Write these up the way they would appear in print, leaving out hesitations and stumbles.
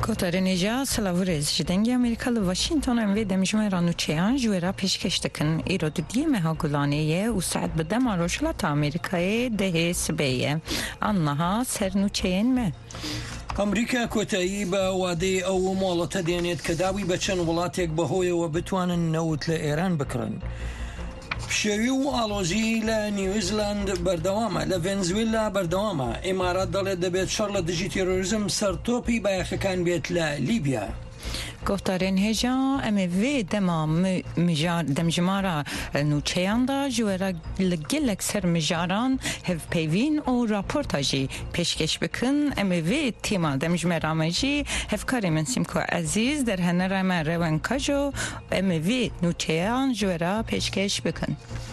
Kotarinêja Salavrez ji dengê Amerîka li Washington em vê demjimêra nûçeyan ji wê re pêşkêş dikin. Îro didiyê meha Gulanê ye û saet bi dema Rojhilata Amerîkayê dehê sibê ye. Anniha ser nûçeyên me. ئەمریکا کۆتایی بە وادەی ئەو مۆڵەتە دێنێت کە داوی بە چەند وڵاتێک بەهۆیەوە بتوانن نەوت لە ئێران بکڕن. شێوی و ئالۆزی لە نیوزیلاند بەردەوامە، لە ڤێنزوێلا بەردەوامە. ئیمارات دەڵێت دەبێت شەڕ لە دژی تێرۆریزم سەرتۆپی بایەخەکان بێت لە لیبیا. Gohtarên hêja em ê vê dema demjimara nûçeyan da ji wê re li gelek ser mijaran hevpeyvîn û raporta jî pêşkêş bikin. Em ê vê tîma demjimêra me jî hevkarê min Sîmko Ezîz derhenera me Rewen Kajo em ê vê nûçeyan ji wê re pêşkêş bikin.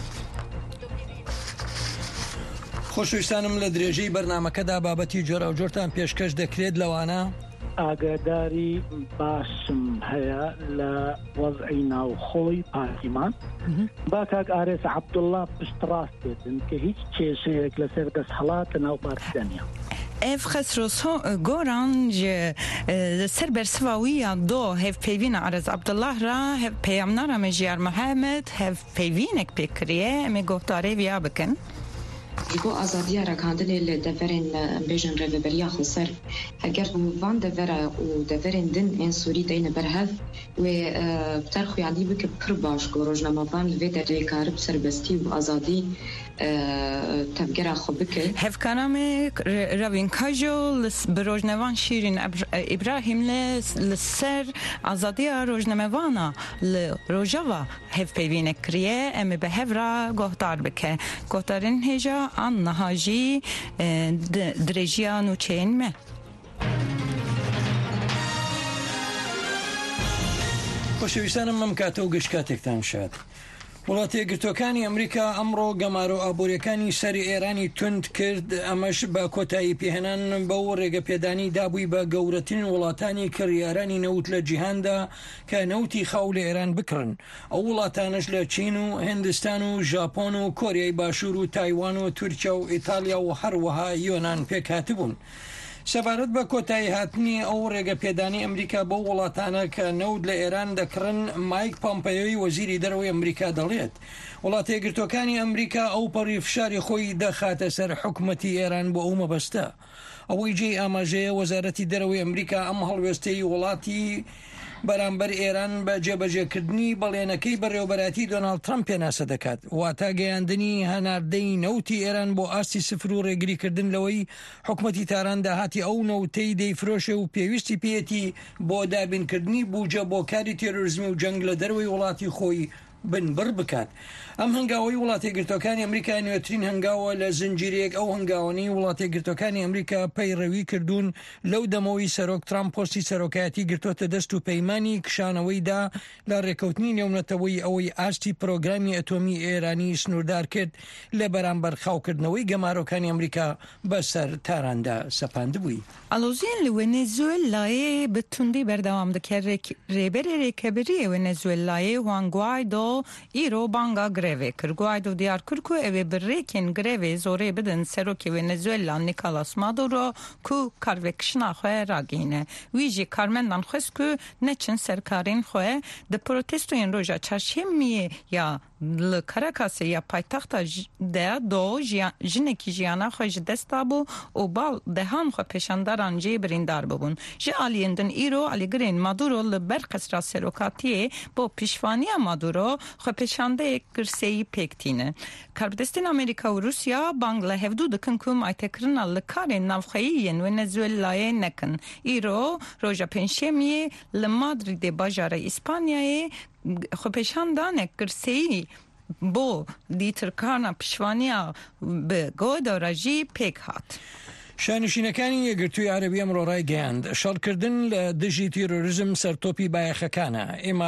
خۆشەویستانم لە درێژەی بەرنامەکەدا بابەتی جۆرە و جۆرتان پێشکەش دەکرێت لەوانە ئاگاداری باشم هەیە لە وەزعی ناوخۆی پارتیمان با کاک ئارێس عەبدوڵڵا پشتڕاست بێتن کە هیچ کێشەیەک لەسەر دەستهەڵات لە ناو پارتیدانیا. Ev xesroso goran ji ser bersivawiya do hevpeyvîna Arez Abdullah ra hev peyamnara me Jiyar Mehemed hevpeyvînek pêkiriye em ê gohdarê viya bikin. Go azadiya rekandinê li deverên bêjin rêveberiya xweser heger van devera û deverên din ên Sûrî deyne berhev wê terxuyanî bike pir baş ku rojnamevan li vê derê karib serbestî û azadî tevgera xwe bike. Hevkara me Rewen Kajo bi rojnevan Şîrîn İbrahîm li ser azadiya rojnamevana li Rojava hevpeyvînek kiriye em ê bi hev re gohdar bike. Gohdarên hêja anniha jî dirêjiya nûçeyên me. خۆشەویستانم مەم کاتە و گەشت کاتێکتان شاد. وڵاتە یەکگرتووەکانی ئەمریکا ئەمڕۆ گەمارۆ ئابوووریەکانی سەری ئێرانی تند کرد، ئەمەش بە کۆتایی پێهێنان بەو ڕێگەپێدانی دابووی بە گەورەترین وڵاتانی کڕیارانی نەوت لە جیهاندا کە نەوتی خاو لە ئێران بکڕن. ئەو وڵاتانش لە چین و هندستان و ژاپۆن و کۆریای باشوور و تایوان و تورکیا و ئیتالیا و هەروەها یۆنان پێکهاتبوون. سەبارەت بە کۆتایی هاتنی ئەو ڕێگەپێدانی ئەمریکا بۆ وڵاتانە کە نەود لە ئێران دەکڕن، مایک پۆمپیۆی وەزیری دەرەوەی ئەمریکا دەڵێت وڵاتە یەکگرتووەکانی ئەمریکا ئەو پەڕی فشاری خۆی دەخاتە سەر حکومەتی ئێران بۆ ئەو مەبەستە. ئەوەی جێی ئاماژەیە وەزارەتی دەرەوەی ئەمریکا ئەم هەڵوێستەی وڵاتی بەرامبەر ئێران بە جێبەجێکردنی بەڵێنەکەی بەڕێوەبەراتی دۆناڵد ترامپ پێناسە دەکات، واتە گەیاندنی هەناردەی نەوتی ئێران بۆ ئاستی سفر و ڕێگریکردن لەوەی حکومەتی تاران داهاتی ئەو نەوتەی دەیفرۆشێ و پێویستی پێێتی بۆ دابینکردنی بوجە بۆ کاری تێرۆریزمی و جەنگ لە دەروی وڵاتی خۆی بنبڕ بکات. ئەم هەنگاوەی وڵاتی یەکگرتووەکانی ئەمریکا نوێترین هەنگاوە لە زنجیرێک ئەو هەنگاوانەی وڵاتی یەکگرتووەکانی ئەمریکا پەیڕەوی کردوون لەو دەمەوەی سەرۆک ترامپ پۆستی سەرۆکایەتی گرتوۆتە دەست و پەیمانی کشانەوەیدا لە ڕێکەوتنی نێونەتەوەی ئەوەی ئاستی پرۆگرامی ئەتۆمی ئێرانی سنووردار کرد لە بەرامبەر خاوکردنەوەی گەمارۆکانی ئەمریکا بەسەر تاراندا سەپاندبووی. ئالۆزیên li Wenezûelayê bi tundî berdewam dike. Rêberê Rêkeberiyê Wenezûelayê Juan Guaido îro banga grevê kir. Guaido diyar kir ku ev ê bi rêkên grevê zorê bidin serokê Venezuela Nicolas Maduro ku karvekişina xwe ragihîne. Wî jî karmendan xwest ku neçin serkarên xwe di protestoyên roja çarşemiyê ya li Caracasê ya paytexta de do jinekî jiyana xwe ji dest dabû û bal dehan xwe pêşandaran jê birîndar bibûn. Ji aliyên din îro alîgirên Maduro li ber qesra serokatiyê bo pîşvaniya Maduro xwe pêşandeyek girseyî pêk tîne. Karbidestên Amerîka û Rusya bang li hevdû dikin ku maytekirina li karên navxeyiyên Venezuelayê nekin. Îro roja pênşemiyê li Madridê bajarê İspanyayê xwepêşandanek girseyî bo dîtirkana pişvaniya bi Guaido jî pêk hat. شانشینەکانی یەکگرتووی عەرەبی ئەمڕۆ ڕایگەیاند شەڕکردن لە دژی تیرۆریزم سەرتۆپی بایەخەکانە.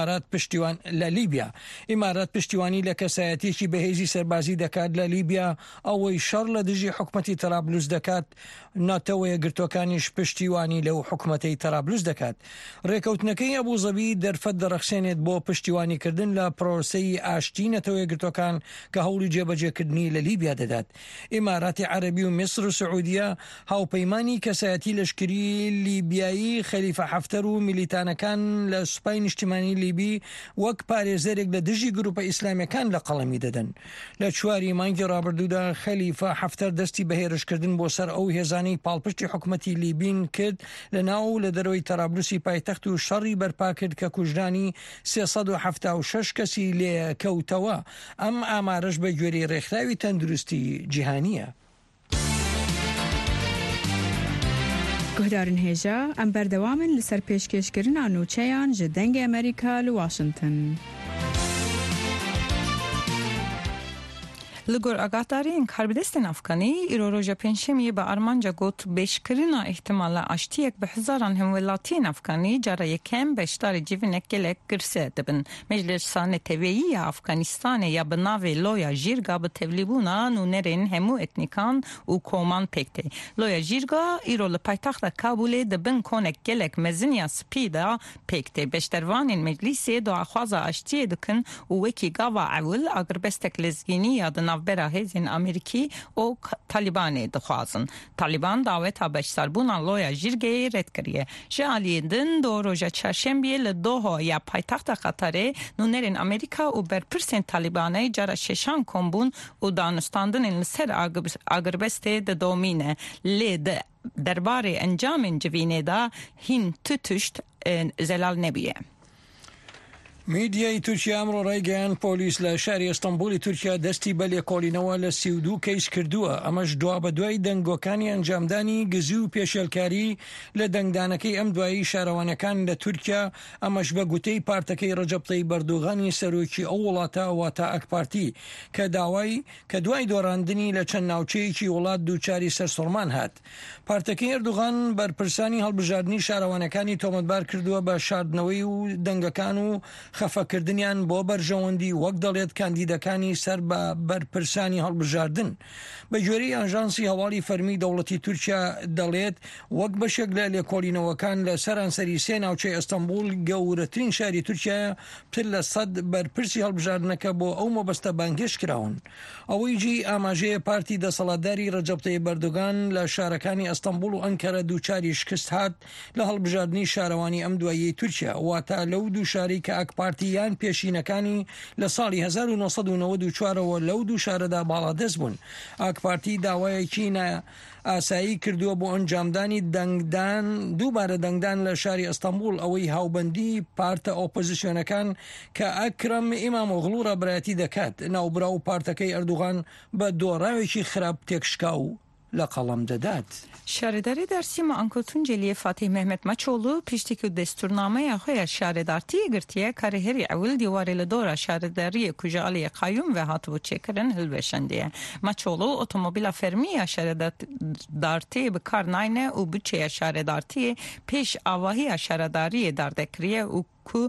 لە لیبیا ئیمارات پشتیوانی لە کەسایەتێکی بەهێزی سەربازی دەکات لە لیبیا، ئەوەی شەڕ لە دژی حکومەتی تەرابلوس دەکات، ناتەوە یەکگرتووەکانیش پشتیوانی لەو حکومەتەی تەرابلوس دەکات. ڕێکەوتنەکەی ئەبوزەبی دەرفەت دەڕەخسێنێت بۆ پشتیوانیکردن لە پرۆسەی ئاشتی نەتەوە یەکگرتووەکان کە هەوڵی جێبەجێکردنی لە لیبیا دەدات. ئیماراتی عەرەبی و میسر و سعودیە هاوپەیمانی کەسایەتی لەشکری لیبیایی خەلیفە حەفتەر و میلیتانەکان لە سوپای نیشتیمانی لیبی وەک پارێزەرێک لە دژی گروپە ئیسلامیەکان لە قەڵەمی دەدەن. لە 4 مانگی ڕابردوودا خەلیفە حەفتەر دەستی بە هێرشکردن بۆ سەر ئەو هێزانەی پاڵپشتی حکومەتی لیبین کرد لە ناو لە دەرەوەی تەرابلوسی پایتەخت و شەڕی بەرپا کرد کە کوژرانی 376 کەسی لێ کەوتەوە. ئەم ئامارەش بە گوێرەی ڕێکخراوی تەندروستی جیهانیە. گهدارن هێژە ئەم بەردەوامن لەسەر پێشکەشکردنا نوچەیان ji dengê Amerîka li Washington. Li gor agatariyên Karbidestên Afganî îro roja pênşemiyê bi armanca got bêşkirina îhtimala aştiyek bi hizaran hemwelatiyên Afganî cara yekem beşdarê civînek gelek girse dibin. Meclisa Neteweyî ya Afganistanê ya bi navê Loya Jirga bi tevlîbûna nûnerên hemû etnîkan û koman pêk tê. Loya Jirga îro li paytaxta Kabûlê dibin konek gelek mezin ya spî da pêk tê. Beşdervanên meclîsê daxwaza aştiyê dikin û wekî gava ewil agirbestek lezgînî ya di navbera hêzên Amerîkî û Talibanê dixwazin. Taliban daveta beşsarbûna Loya Jirgeyê red kiriye. Ji aliyê din do roja çarşembiyê li Doha ya paytaxta Qatarê nûnerên Amerîka û berpirsên Talibanê cara şeşan kombûn û danûstandinên li ser agirbestê didomîne. Lê di derbarê encamên civînê da hîn tişt zelal nebiye. میدیای تورکیا ئەمڕۆ ڕایگەیان پۆلیس لە شاری ئەستەمبولی تورکیا دەستی بە لێکۆڵینەوە لە 32 کەیس کردووە. ئەمەش دوا بە دوای دەنگۆکانی ئەنجامدانی گزی و پێشێلکاری لە دەنگدانەکەی ئەم دوایی شارەوانەکان لە تورکیا. ئەمەش بە گوتەی پارتەکەی ڕەجەب تەیب ئەردۆغانی سەرۆکی ئەو وڵاتە واتە ئەک پارتی کە دوای دۆڕاندنی لە چەند ناوچەیەکی وڵات دووچاری سەرسوڕمان هات. پارتەکەی ئەردوغان بەرپرسانی هەڵبژاردننی شارەوانەکانی تۆمەتبار کردووە بە شاردنەوەی و دەنگەکان و خەفەکردنیان بۆ بەرژەوەندی وەک دەڵێت کاندیدەکانی سەر بە بەرپرسانی هەڵبژاردن. بە گوێرەی ئاژانسی هەواڵی فەرمی دەوڵەتی تورکیا دەڵێت وەک بەشێک لە لێکۆڵینەوەکان لە سەرانسەری سێ ناوچەی ئەستەمبول گەورەترین شاری تورکیا پتر لە 100 بەرپرسی هەڵبژاردنەکە بۆ ئەو مەبەستە بانگێش کراون. ئەوەی جی ئاماژەیە پارتی دەسەڵاتداری ڕەجەب تەیب ئەردۆغان لە شارەکانی ئەستەمبول و ئەنکەرە دووچاری شکست هات لە هەڵبژاردننی شارەوانی ئەم دوایی تورکیا. واتە لەو دوو شاری کە ئەک پارتیان پێشینەکانی لە ساڵی 1994ەوە لەو دوو شارەدا باڵادەست بوون. ئاک پارتی داوایەکی ئاسایی کردووە بۆ ئەنجامدانی دووبارە دەنگدان لە شاری ئەستەمبول. ئەوەی هاوبەندی پارتە ئۆپۆزیسیۆنەکان کە ئەکرەم ئیمامۆغڵو ڕابەتی دەکات ناوبرا و پارتەکەی ئەردوغان بە دۆڕاوێکی خراپ تێکشکا و لە قەڵەم دەدات. Şaredarê Dersîma Ankotunceliye Fatih Mehmet Maçoğlu piştî ku destûrnameya xwe ya şaredartiyê girtiye karê herî ewil dîwarê li dora şaredariyê ku ji aliyê qayyum ve hatibû çêkirin hilweşandiye. Maçoğlu otomobîla fermî ya şaredartiyê bi kar nayne û bütçeya şaredartiyê pêş avahiya şaredariyê dardekiriye û ku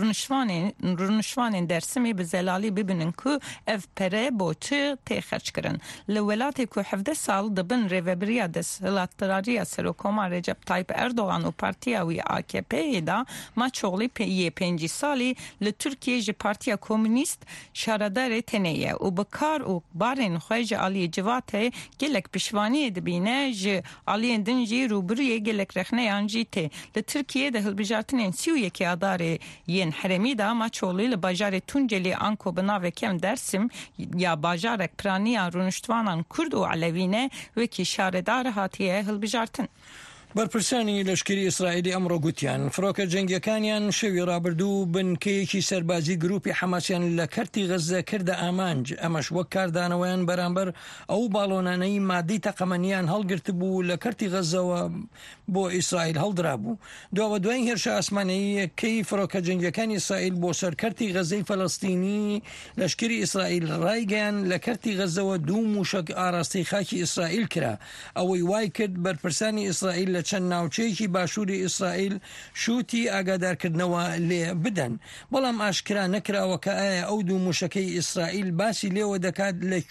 rûnişvanên Dersimê bi zelalî bibinin ku ev pere bo çi tê xerç kirin. Li welatê ku 17 sal dibin rêveberiya desthilatdarîya Serokoma Recep Tayyip Erdoğan û partiya wî AKP'yê da Maçoğlu yê 5 salî li Tirkiye ji Partiya Komünîst şaredarê tenê ye û bi kar û barên xwe ji aliyê civatê gelek piştvaniyê dibîne ji aliyên din jî rûbirûyê gelek rexneyan jî tê. Li Tirkiye de hilbijartinên 31 adarê yên heremî da Maçoğlu li bajarê Tuncelê Anko bi navê kem Dersim ya bajarek piraniya rûniştvanan Kurd û Alevîne wekî şaredar hatiye hilbijartin. بەرپرسانی لەشکری ئیسرائیلی ئەمڕۆ گوتیان فڕۆکە جەنگیەکانیان شەوی ڕابردوو بنکەیەکی سەربازی گروپی حەماسیان لە کەرتی غەزە کردە ئامانج. ئەمەش وەک کاردانەوەیان بەرامبەر ئەو باڵۆنانەی مادەی تەقەمەنیان هەڵگرت بوو لە کەرتی غەزەوە بۆ ئیسرائیل هەڵدرا بوو. دووە دوای هێرشە ئاسمانەیەکەی فڕۆکە جەنگیەکانی ئیسرائیل بۆ سەر کەرتی غەزەی فەلەستینی لەشکری ئیسرائیل ڕایگەیان لە کەرتی غەزەوە دوو موشک ئاراستی خاکی ئیسرائیل کرا. ئەوەی وای کرد بەرپرسانی ئیسرائیل لە چەند ناوچەیەکی باشووری ئیسرائیل شووتی ئاگادارکردنەوە لێ بدەن. بەڵام ئاشکرا نەکراوە کە ئایا ئەو دوو موشەکەی ئیسرائیل باسی لێوە دەکات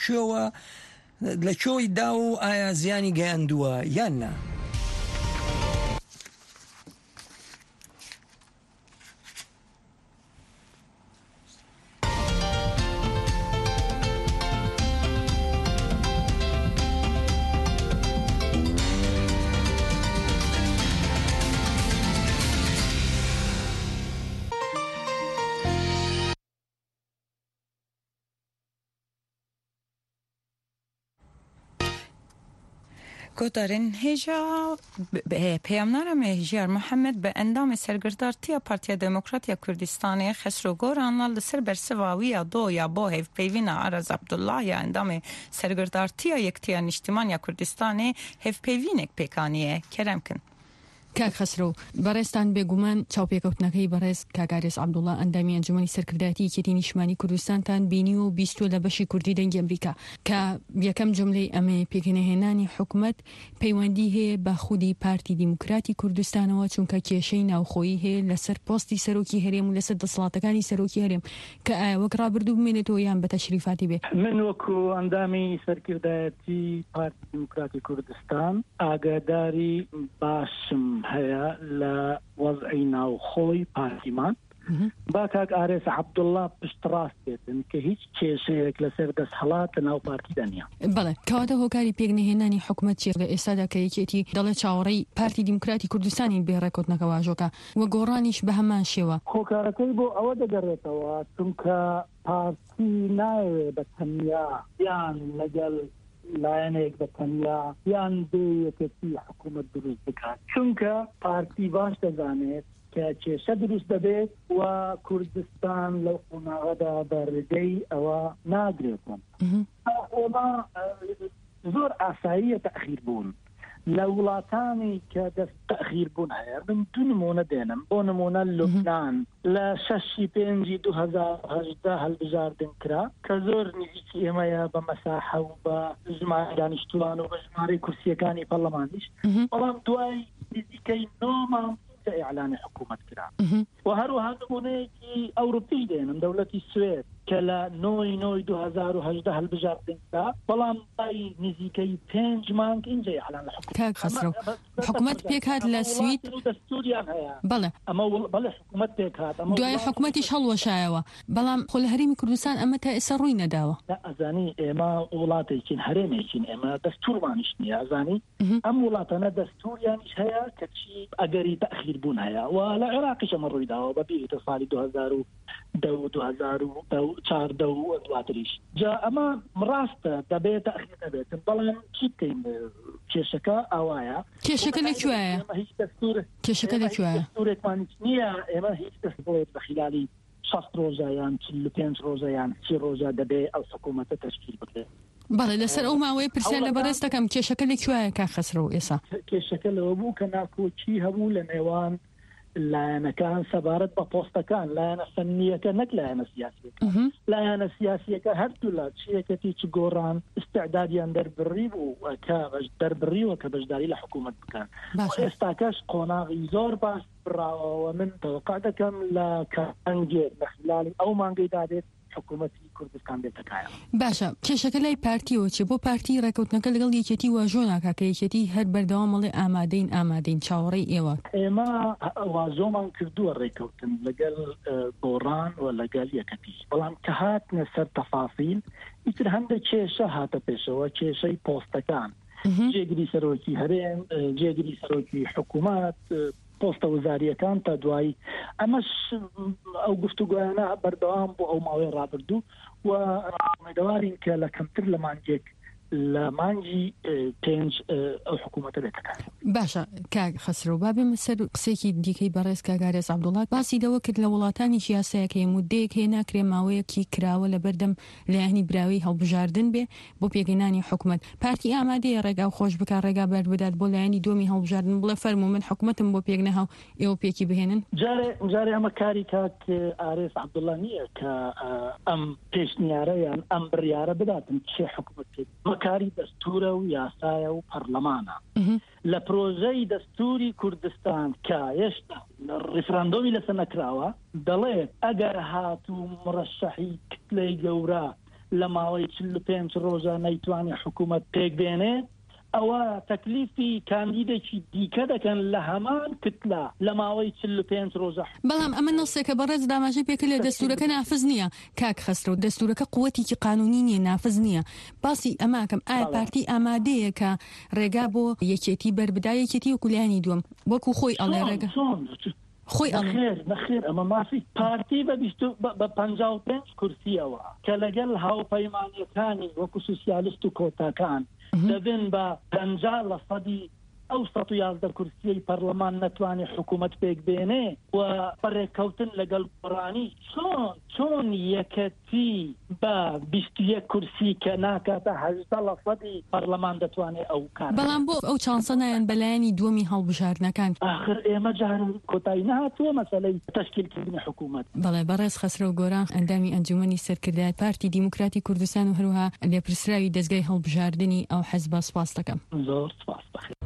لە کوێی دا و ئایا زیانی گەیاندووە یان نا. گۆدارن هێژا پەیامنارە هێژار محەممەد بە ئەندامی سەرگردارتیە پارتیا دموکراتیا کوردستانی خسرۆ گۆرانڵ لەسەر بەرسەواویە دۆیا بۆ هێفپەیوینە ئارەز عەبدوڵڵایە ئەندامی سەرگردارتیە یەکتیە نیشتیمانیا کوردستانی هێفپەیوینێک پێکانیە کەرەمکن. کاک خسرو بەڕێستان بێگومان چاوپێکەوتنەکەی بەڕێز کاگارێز عەبدوڵڵا ئەندامی ئەنجومەنی سەرکردایەتی یەکێتی نیشتیمانی کوردستانتان بینی و 20 لە بەشی کوردی دەنگی ئەمریکا کە یەکەم جملەی ئەمە پێکەنەهێنانی حکوومەت پەیوەندی هەیە بە خودی پارتی دیموکراتی کوردستانەوە چونکە کێشەی ناوخۆیی هەیە لەسەر پۆستی سەرۆکی هەرێم و لەسەر دەسەڵاتەکانی سەرۆکی هەرێم کە ئایا وەک ڕابردوو بمێنێتەوە یان بە تەشریفاتی بێ. من وەکو ئەندامی سەرکردایەتی پارتی دیموکراتی کوردستان ئاگاداری باشم هەیە لە وەزعی ناوخۆی پارتیمان با کاک ئارێز عەبدوڵڵا پشت ڕاست بێتن کە هیچ کێشەیەک لەسەر دەستهەڵات لە ناو پارتی دەنیا. بەڵێ کەواتە هۆکاری پێکنەهێنانی حکوومەت چێ لە ئێستادا کە یەکێتی دەڵێ چاوەڕێی پارتی دیموکراتی کوردستانی بێڕێکەوتنەکە واژۆکە وە گۆڕانیش بە هەمان شێوە. هۆکارەکەی بۆ ئەوە دەگەڕێتەوە چونکە پارتی ناوێ بە تەنیا یان لەگەڵ لایەنێک بە تەنیا یان بێ یەکێتی حکوومەت دروست بکات چونکە پارتی باش دەزانێت کە کێشە دروست دەبێت و کوردستان لەو قۆناغەدا بەڕێگەی ئەوە ناگرێتن. ئێمە زۆر ئاساییە تەخیر بوون لە وڵاتانی کە دەست تەخیر بوون هەیە من دوو نمونە دێنم بۆ نمونە لوبنان لە 6/5/2018 هەڵبژاردن کرا کە زۆر نزیکی ئێمەیە بە مەساحە و بە ژمارە دانیشتوان و بە ژمارەی کورسیەکانی پەرلەمانیش بەڵام دوای نزیکەی 9 مانگ ئیعلانی حکوومەت کرا و هەروەها نمونەیەکی ئەوروپی دێنم دەوڵەتی سوێد کە لە 9/9/2018 هەڵبژاردن کرا بەڵام دوای نزیکەی 5 مانگ اینجا ئیعلان کاک خسرو حکوومەت پێکات لە سوید دەستوریان هەیە بەڵێ ئەمە بەڵێ حکوومەت پێکات دوای حکوومەتیش هەڵوەشایەوە بەڵام خۆ لە هەرێمی کوردستان ئەمە تا ئێستا ڕووی نەداوە. ئەزانی ئێمە وڵاتێکین هەرێمێکین ئێمە دەستوورمانیش نییە ئەزانی ئەم وڵاتانە دەستوریانیش هەیە کە چی ئەگەری تەخیر بوون هەیە و لە عێراقیش ئەمە ڕووی داوە بە بیرتە ساڵی 2014 و دواتریش جا ئەمە ڕاستە دەبێت تەخیر دەبێتن بەڵام چی بکەین کێشەکە ئەوایە کێشەکە لەکوێیە کێشەکە لەکوێیە دەستورێکمان نییە ئێمە هیچ دەست بڵێت بە خلالی 60 ڕۆژە یان 45 ڕۆژە یان 30 ڕۆژە دەبێت ئەو حکوومەتە تەشکیل بکرێت. بەڵێ لەسەر ئەو ماوەیە پرسیار لە بەڕێستەکەم کێشەکە لەکوێیە کاک خسرو ئێستا کێشەکە لەوە بوو کە ناکۆچی هەبوو لە نێوان لایەنەکان سەبارەت بە پۆستەکان لایەنە فەنیەکە نەک لایەنە سیاسیەکە لایەنە سیاسیەکە هەردوو لە چیەکەتی چ گۆڕان استعدادیان دەربڕی بوو کە دەربڕیوە کە بەشداری لە حکوومەت بکەن ئێستاکەش قۆناغی زۆر باش بڕاوەوە من تەوقع دەکەم لە کەنگێک لە خلالی ئەو مانگەی دادێت حکوومەتی کوردستان بێتەکایە. باشە کێشەکە لای پارتیەوە چێ بۆ پارتی ڕێکەوتنەکە لەگەڵ یەکێتی واژۆ ناکا کە یەکێتی هەر بەردەوامەڵێ ئامادەین چاوەڕێی ئێوە ئێمە واژۆمان کردووە ڕێکەوتن لەگەڵ گۆڕان و لەگەڵ یەکەتی بەڵام کە هاتنە سەر تەفاسیل ئیتر هەندێک کێشە هاتە پێشەوە کێشەی پۆستەکان جێگری سەرۆکی هەرێم جێگری سەرۆکی حکوومەت پۆستە وەزاریەکان تا دوایی ئەمەش ئەو گفتوگویانە بەردەوام بۆ ئەو ماوەی ڕابردوو و ڕاوێدەوارین کە لە کەمتر لە مانگێک لە مانگی 5 ئەو حکوومەتە بێتەکان. باشە کاک خسرو با بێمە سەر قسێکی دیکەی بەڕێز کاگارێز عەبدوڵڵا باسی دەوە کرد لە وڵاتانی یاسایەکە مودەیەک هەیە ناکرێ ماوەیەکی کراوە لە بەردەم لایەنی براوی هەڵبژاردن بێ بۆ پێگەێنانی حکوومەت پارتی ئامادەیە ڕێگا خۆش بکات ڕێگا بەر بدات بۆ لایەنی دومی هەڵبژاردن بڵێ فەرموو من حکوومەتم بۆ پێکنەهاو ئێوە پێکی بهێنن. جارێ ئەمە کاری کاک ئارێز عەبدوڵڵا نییە کە ئەم پێشنیارە یان ئەم بڕیارە بداتن چێ حکوومەت کاری دەستورە و یاسایە و پەرلەمانە لە پرۆژەی دەستوری کوردستان کە هێشتا ڕیفراندۆمی لەسەر نەکراوە دەڵێت ئەگەر هاتوو مڕەشەحی کتلەی گەورە لە ماوەی 45 ڕۆژە نەیتوانێت حکوومەت پێک بێنێت ئەوە تەکلیفی کاندیدێکی دیکە دەکەن لە هەمان کتلە لە ماوەی 45 ڕۆژە. بەڵام ئەمە نەسێکە بەڕێز داماژەی پێکە لە دەستورەکە نافز نییە کاک خسرو دەستورەکە قووەتێکی قانونی نییە نافز نییە باسی ئەماکەم ئایا پارتی ئامادەیە کە ڕێگا بۆ یەکێتی بەربدا یەکێتی وەکولایانی دووەم وەکو خۆی ئەڵێ ڕێگە خۆی بەخێر ئەمە مافی پارتی بە 55 کورسیەوە کە لەگەڵ هاوپەیمانیەکانی وەکو سوسیالیست و کۆتاکان دەبن بە 50% ئەو 111 کورسیەی پەرلەمان نەتوانێت حکوومەت پێک بێنێ و بەڕێکەوتن لەگەڵ گۆڕانی چۆن یەکەتی بە 21 کورسی کە ناکاتە 18% پەرلەمان دەتوانێت ئەو کار بەڵام بۆ ئەو چانسەنایەن بەلایانی دووەمی هەڵبژاردنەکان آخر ئێمە جاران کۆتایی نهاتووە مەسەلەی تەشکیلکردنی حکوومەت. بەڵێ بەڕێز خەسرە و گۆران ئەندامی ئەنجومەنی سەرکردایەت پارتی دیموکراتی کوردستان و هەروەها لێپرسراوی دەستگای هەڵبژاردننی ئەو حەزبە سپاس دەکەم. زۆر سپاس بەخێر.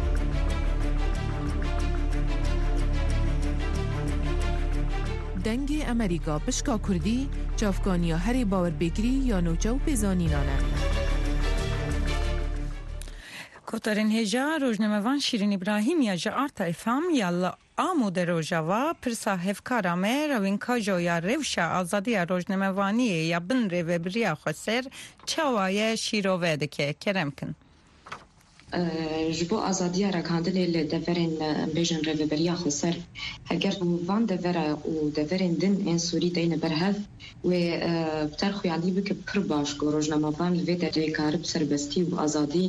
دەنگی ئەمریکا پشکا کوردی چافکانیا هەری باوەربێگری یا نوچە و پێزانینانە. کۆتەرین هێژا ڕۆژنامەوان شیرین ئیبراهیم یا جە ئارتایفام یا ئامۆدە ڕۆژاوا پرسا هێفکارا مێ ڕەوینکاژۆ یا ڕێوشە ئازادیە ڕۆژنامەوانیە یا بن ڕێوەبریا خۆسەر چاوایە شیرۆڤە دەکێ کەرەمکن. ji bo azadiya rekandinê li deverên bêjin rêveberiya xweser heger van devera û deverên din ên Sûrî deyne berhev wê bi terxuyanî bike pir baş ku rojnamevan li vê derê karib serbestî û azadî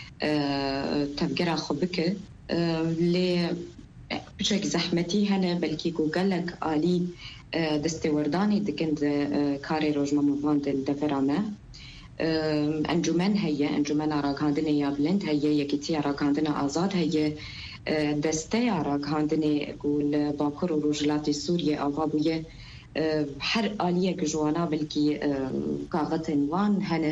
tevgera xwe bike lê biçek zehmetî hene belkî ku gelek alî destêwerdanê dikin di karê rojnamevan din devera me. انجمن هيا انجمن راکاندنه یا بلند هيا یکیتی راکاندنه آزاد هيا دسته راکاندنه گول باکر و روجلاتی سوریه آوابویه هر آلیه که جوانا بلکی کاغت انوان هنه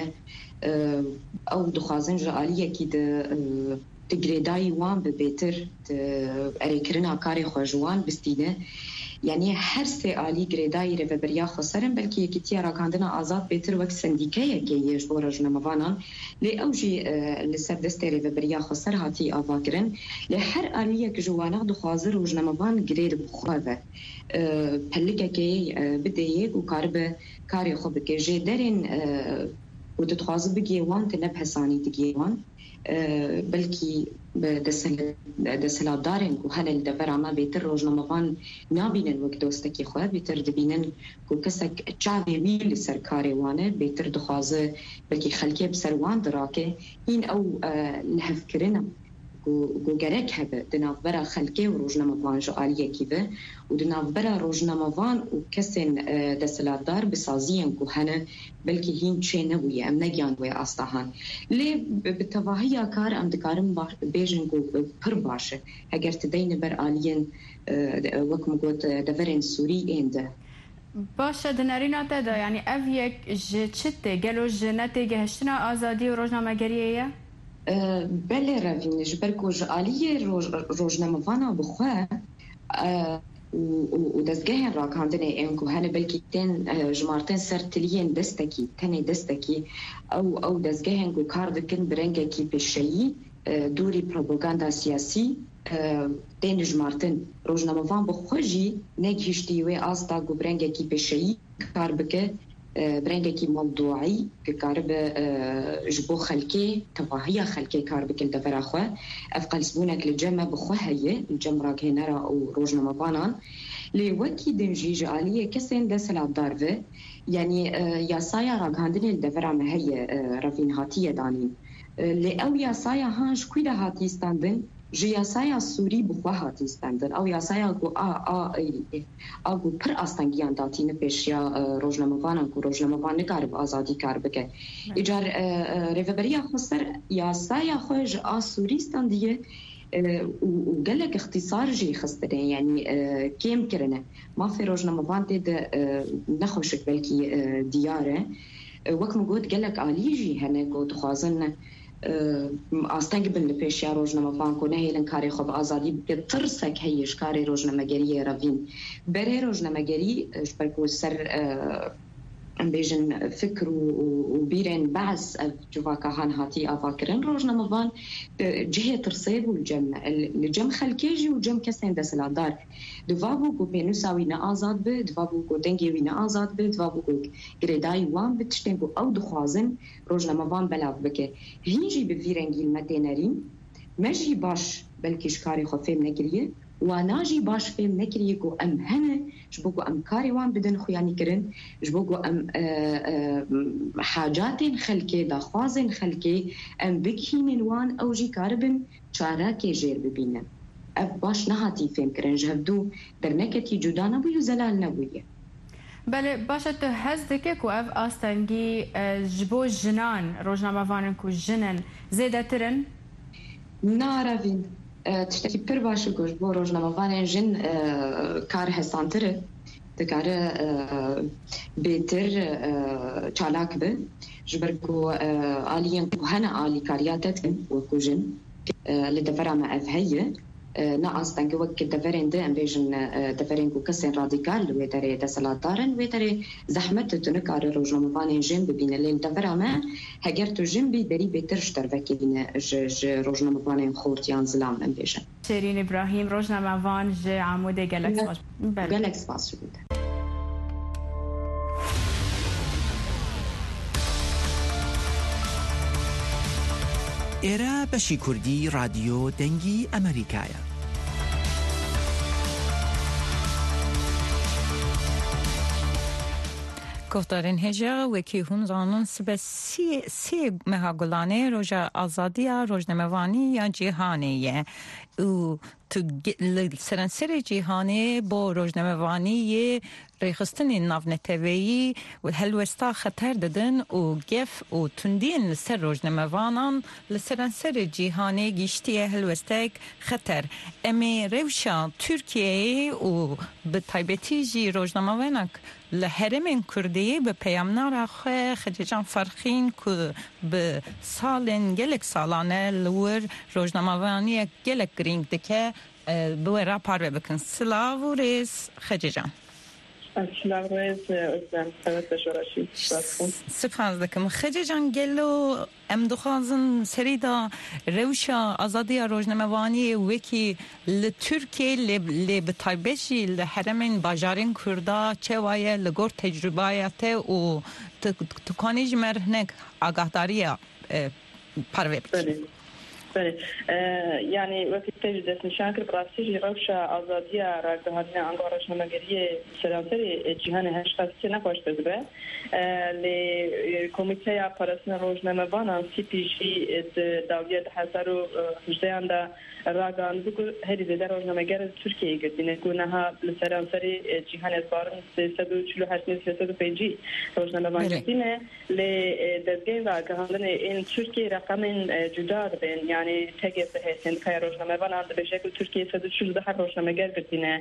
او دخوازن جا آلیه که تگریدای وان به بهتر اریکرنا کاری خوشوان بستینه یعنی هر سه آلی گریدای ریوبریا خسرن بلکه یکیتی راکاندنا آزاد بهتر وقت سندیکه یکیش بو رجنموانان لی اوجی لسر دست ریوبریا خسر هاتی آواگرن لی هر آلی یک جوانا دخوازر رجنموان گرید بخواه پلکه که بدهیه و کاری خوب که جه درین و دخوازه بگیوان تنب حسانی دگیوان بلکی دەسەڵاتدارن و هەنە لە دەڤەرانە بێتر ڕۆژنامەوان نابینن وەک دۆستێکی خۆ بێتر دەبینن و کەسێک چاوێ وی لەسەر کارێ وانە بێتر دخوازە بەلکی خەلکێ بسەر وان دڕاکێ هین ئەو لەهەڤکردنە و گەرەک هەبێ دناوبەرە خەلکێ و ڕۆژنامەوان ژە ئالیەکی بێ و دناوبەرە ڕۆژنامەوان و کەسێن دەسەڵاتدار بسازیان و هەنە بلکه هین چه نبویه ام نگیان وی آستاهان لی به تواهی کار ام دکارم بیجن گو پر باشه اگر تدین بر آلین وکم گوت دورین سوری اینده باشه دنارینا تدا یعنی او یک چته گلو جنته گهشتنا آزادی و روزنامه‌گریه بله روین جبرکو آلیه روزنامه‌وانا بخواه و دەستگەهێن ڕاکاندنێ ئێم و هەنە بەلکی تێن ژمارتێن سەر تلیەن دەستێکی تەنێ دەستێکی ئەو دەستگەهێن و کار دکن برەنگێکی پێشەیی دووری پرۆپۆگاندا سیاسی تێن ژمارتن ڕۆژنامەوان بە خۆژی نەگیشتی وێ ئاستا و برەنگێکی پێشەیی کار بکە برەنگێکی مەڵدوعی کە کاربە ji bo xelkê tevahiya xelkê kar bikin devera xwe ev qelsbûnek li cem bixwe heye li cem raghênera û rojnamevanan lê wekî din jî ji aliyê kesên deselatdar ve yanî yasaya raghandinê li devera me heye revîn hatiye danîn lê ew yasaya han ji kwî de hatî standin ji yasaya Sûrî bixwe hatî standin ew yasaya ku pir astengiyan datîne pêşiya rojnamevanan ku rojnamevan nikaribe azadî kar bike îcar rêveberiya xwe ser yasaya xwe ji a Sûrî standiye û gelek ixtîsar jî xistine yanî kêm kirine mafê rojnamevan tê de nexweşik belkî diyar e wek min got gelek alî jî hene ku dixwazin ئاستەنگ بن لە پێشیا ڕۆژنامەوان کۆ نەهێلن کاری خۆ بە ئازادی بکە ترسێک هەیە کاری ڕۆژنامەگەریە ڕەڤین بەرێ ڕۆژنامەگەری ژبەرک و سەر ئەمبێژن فکر و بیرێن بەعس جوواکەهان هاتی ئاواکردن ڕۆژنامەوان جهێ ترسێ بوو لە جەم خەلکێژی و جەم کەسێن دەسەڵاتدار دوا بوو کو پێنووسا وی نەئازاد بێ دوا بوو کو دەنگێ وی نەئازاد بێ دوا بوو کو گرێدایی وان بێ تشتێن بوو ئەو دخوازن ڕۆژنامەوان بەلاو بکە هینجی بە ڤیرەنگی مەتێنەرین مەژی باش بەلکیش کاری خۆ فێم نەگریە و وناجي باش فهم نكريكو أم هنا جبوكو أم كاري وان بدن خوياني كرن جبوكو أم حاجات خلكي داخوازن خلكي أم بكهين وان أو جي كاربن شاراكي جير ببينا أف باش نهاتي فهم كرن جهبدو درنكتي جدانا بيو زلال نبوية بله باشه تو هز دکه کو اف آستنگی جبو جنان روزنامه وانن کو جنن زیده ترن؟ ناروین تشتكي پر باش گوش بو روزنامه وانن جن کار حسانتره دکاره بهتر چالاک به جبرکو آلیان کو هنه آلی کاریاتت و کو جن لدفرا ما اف هیه ناقص تنجو وقت دفرين ده أمبيجن دفرين كوكسين راديكال ويتري دسلاتارن ويتري زحمة تنكار روجنا مفانين جنب بين اللي دفرا ما هجرتو جنبي دري بترشتر فكين روجنا مفانين خورتيان زلام أمبيجن شيرين إبراهيم روجنا مفان ج عمودة جالكس جالكس باس ئێرە بەشی کوردی رادیۆ دەنگی ئەمریکایە. گفتارین هجا وکی هون زانون سبه سی مهاگلانه روژا آزادیا روزنامه‌وانی یا جهانیه و تو سرانسر جهانی با روزنامه‌وانی ریخستنی ناونتویی و هلوستا خطر دادن و گف و تندین سر روزنامه‌وانان لسرانسر جهانی گشتی هلوستک خطر امی روشا ترکیه و به تایبتی جی روزنامه‌وانک لحرم کردی به پیامنار خجان فرخین که به سالن گلک سالانه لور روزنامه‌وانی گلک گرینگ دکه به را پاره بکن. سلاو و ریز خجان. سلاو ریز ازم سلامت شوراشی. سپاس دکم. خجان گلو ام دخوازن سریدا روشا آزادی روزنامه‌وانی وکی لترکیه ل بتایبشی لحرمین باجارین کردا چه وایه لگور تجربیات و تکانیج مرهنگ آگاهداریا پاره بکن. بله یعنی وقتی تجدید نشان کرد براستی روش آزادی را گهانی انگار روزنامه‌نگاری سراسری جهان هشت نخواهش بده ل کمیته پارسن روزنامه‌وانان CPG داویت حسر و هجدهان دا راگان بگو هری زده روزنامه‌گر ترکیه گردینه گونها سراسری جهان ازبارن 348,305 روزنامه‌وان گردینه ل دزگین را گهاندن این ترکیه رقم جدا بین یعنی تگه بهتن که روزنامه‌وانان به شکل ترکیه 314 روزنامه‌گر گردینه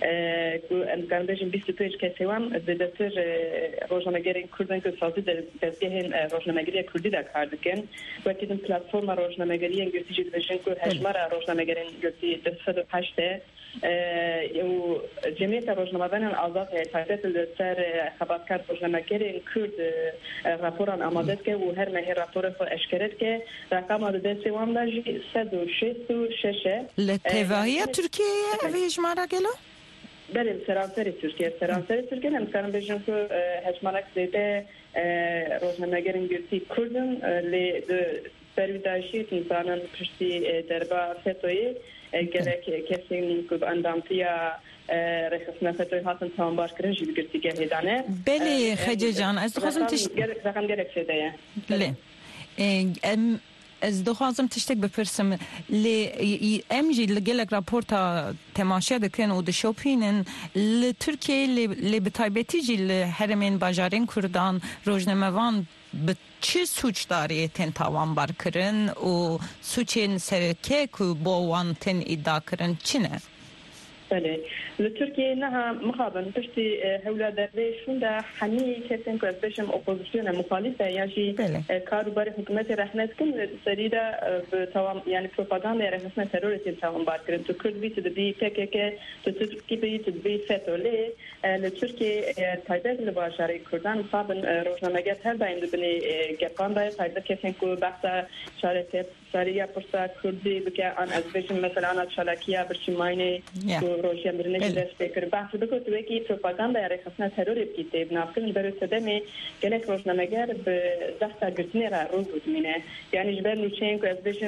امکان بجیم 25 کسی وام زدتر روزنامه‌گری کردن که سازی دزگین روزنامه‌گری کردی در کار دکن وقتی این پلتفرم روزنامه‌گری انگلیسی بجیم که هشمار روزنامه‌گری انگلیسی 208 و جمعیت روزنامه‌وانان آزاد هایت لسر خبرکار روزنامه‌گری کرد راپوران آماده که و هر مهی راپور خود اشکرد که رقم دسته وام داشتی 166 لتوایی ترکیه هجمارا گلو؟ بله سرانسری ترکیه نمی‌کنم بجیم که هجمارا زیده روزنامه‌گر انگلیسی کردن لی برویداشی انسانان پشتی دربا فتوی گرک کسی که اندامتیا رخصنا فتوی هاتن تمام باش کردن جیب گرتی که هیدانه بله خجه جان از دخوازم رقم گرک شده بله از دخوازم تشتک بپرسم امجی لگلک راپورتا تماشا دکن و دشوپینن لترکیه لبتایبتی جی لحرمین باجارین کردان روزنامه‌وان به چه سوچ داری تن تاوان بار کرن و سوچین سرکه که با وان تن ادعا کرن چنه؟ بله لترکیه نه مخابن پشتی هولا درویشون ده همی کسیم که از بشم اپوزیسیون مخالفه یعنی کارو برای حکومت رحمت کن سریده تمام یعنی پروپاگاندا رحمت تروریسم تمام بار کردن تو کرد بیت دبی PKK تو ترکی بیت دبی فتوله لترکیه تایبت لباشاری کردن مخابن روزنامه‌گر هر دایم دبنی گپان دای تایبت کسیم که بحث شارکت سریع پرسا کردی بکه آن از بشم مثلا آن شالکیه برشماینه روشیا برنش دست بکر بحث بکو تو یکی پروپاگاندا یا رخصنا تروری بکیته بنافکن برای صدمه گلک روزنامه‌گر به دست گرتنی را روز بودمینه یعنی جبر نوچین که از بشم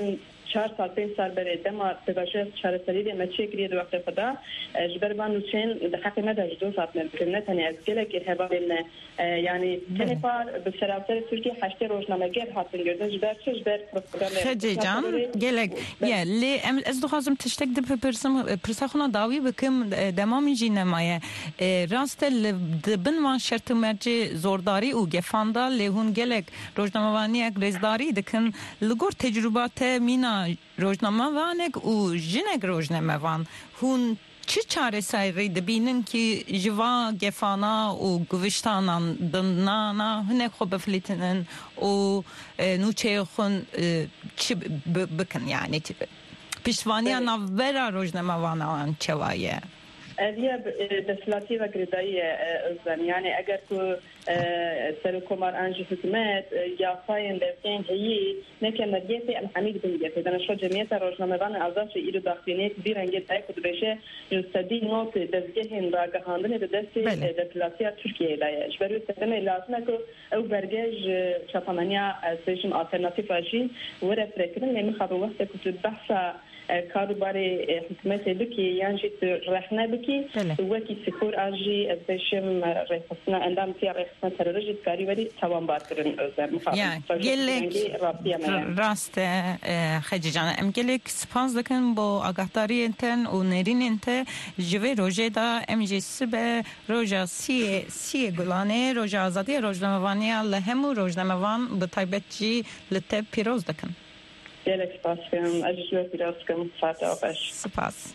4 سال 5 سال برای دما تباشر شهر سریری مچی کریه دو وقت خدا جبر بانو چین دقیقی مدار دو سال نمیکنه تنی از گله که هبابین یعنی تنی پار به سراسر ترکیه 8 روزنامه‌گر هاتن گردن جبر چه جبر خجی جان گلک یا لی از دو خازم تشتک دب پرسخونا داوی بکم دمامی جی نمایه راست دبن وان شرط مرجع زورداری او گفاندا لهون گلک روزنامه‌وانی اگ رزداری دکن لگور تجربات مینا روزنامه‌وانک او جنگ روزنامه‌وان هون چی چاره سایری دبینن که جوا گفانا و گوشتانان دنانا هنه خوب بفلیتنن و نوچه خون چی بکن یعنی پیشوانی نوبرا روزنامه‌وانان چوایه هي دسلاتي وقردائية يعني اگر كو سركومار انجي حكومات يا فاين لفين هي نكن مديتي الحميد بنجي اذا شو جمعيه روزنامه‌وان ازاش ايرو داخلينيت بيرنجي تايكو بشه يستدي نوت دزگهن راگهاندن دست دسلاتي تركيا لا جبرو سنه لازم كو او برگاج شفامانيا سيشم الترناتيف اجي ورا فكرن نمي خبر وقت كنت بحث کاروباری حکومت بکی یعنی رهنه بکی وقتی سکور آجی ازشم رخصنا اندام تیا رخصنا ترورجی کاری ولی توان بار کردن از گلک راست خیلی جان ام گلک سپاس دکن با آگاهداری انتن و نرین انت جوی روزه دا ام جس به روزا سی گلانه روزا آزادی روزنامه‌وانی لهمو روزنامه‌وان به تایبتی لطف پیروز دکن گلک سپاس کنم اجازه پیروز کنم ساعت آبش سپاس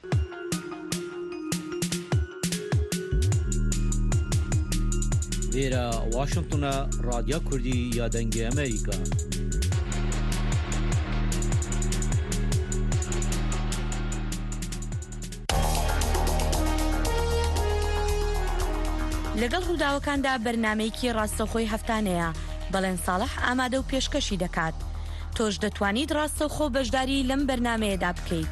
ویرا واشنطن رادیو کردی یا دنگ امریکا لەگەڵ ڕووداوەکاندا بەرنامەیەکی ڕاستەوخۆی هەفتانەیە بەڵێن ساڵح ئامادە و پێشکەشی دەکات تۆش دەتوانیت ڕاستەوخۆ بەشداری لەم بەرنامەیەدا بکەیت.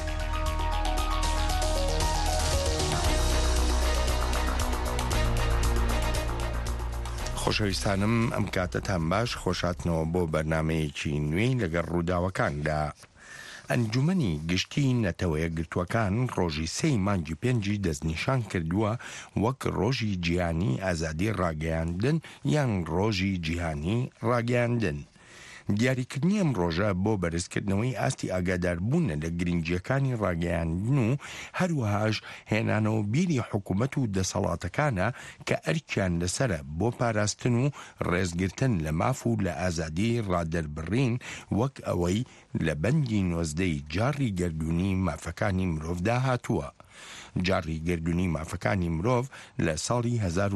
خۆشەویستانم ئەم کاتتان باش خۆشاتنەوە بۆ بەرنامەیەکی نوێی لەگەڵ ڕووداوەکاندا. ئەنجومەنی گشتی نەتەوەیە گرتووەکان ڕۆژی 3 مانگی 5 دەستنیشان کردووە وەک ڕۆژی جیهانی ئازادی ڕاگەیاندن یان ڕۆژی جیهانی ڕاگەیاندن. دیاریکردنی ئەم ڕۆژە بۆ بەرزکردنەوەی ئاستی ئاگاداربوونە لە گرنگیەکانی ڕاگەیاندن و هەروەهاش هێنانەوە بیری حکوومەت و دەسەڵاتەکانە کە ئەرکیان لەسرە بۆ پاراستن و ڕێزگرتن لە ماف و لە ئازادی ڕادەربڕین وەک ئەوەی لە بەندی 19 جاری گردوونی مافەکانی مرۆڤدا هاتووە. جاری گردوونی مافەکانی مرۆڤ لە ساڵی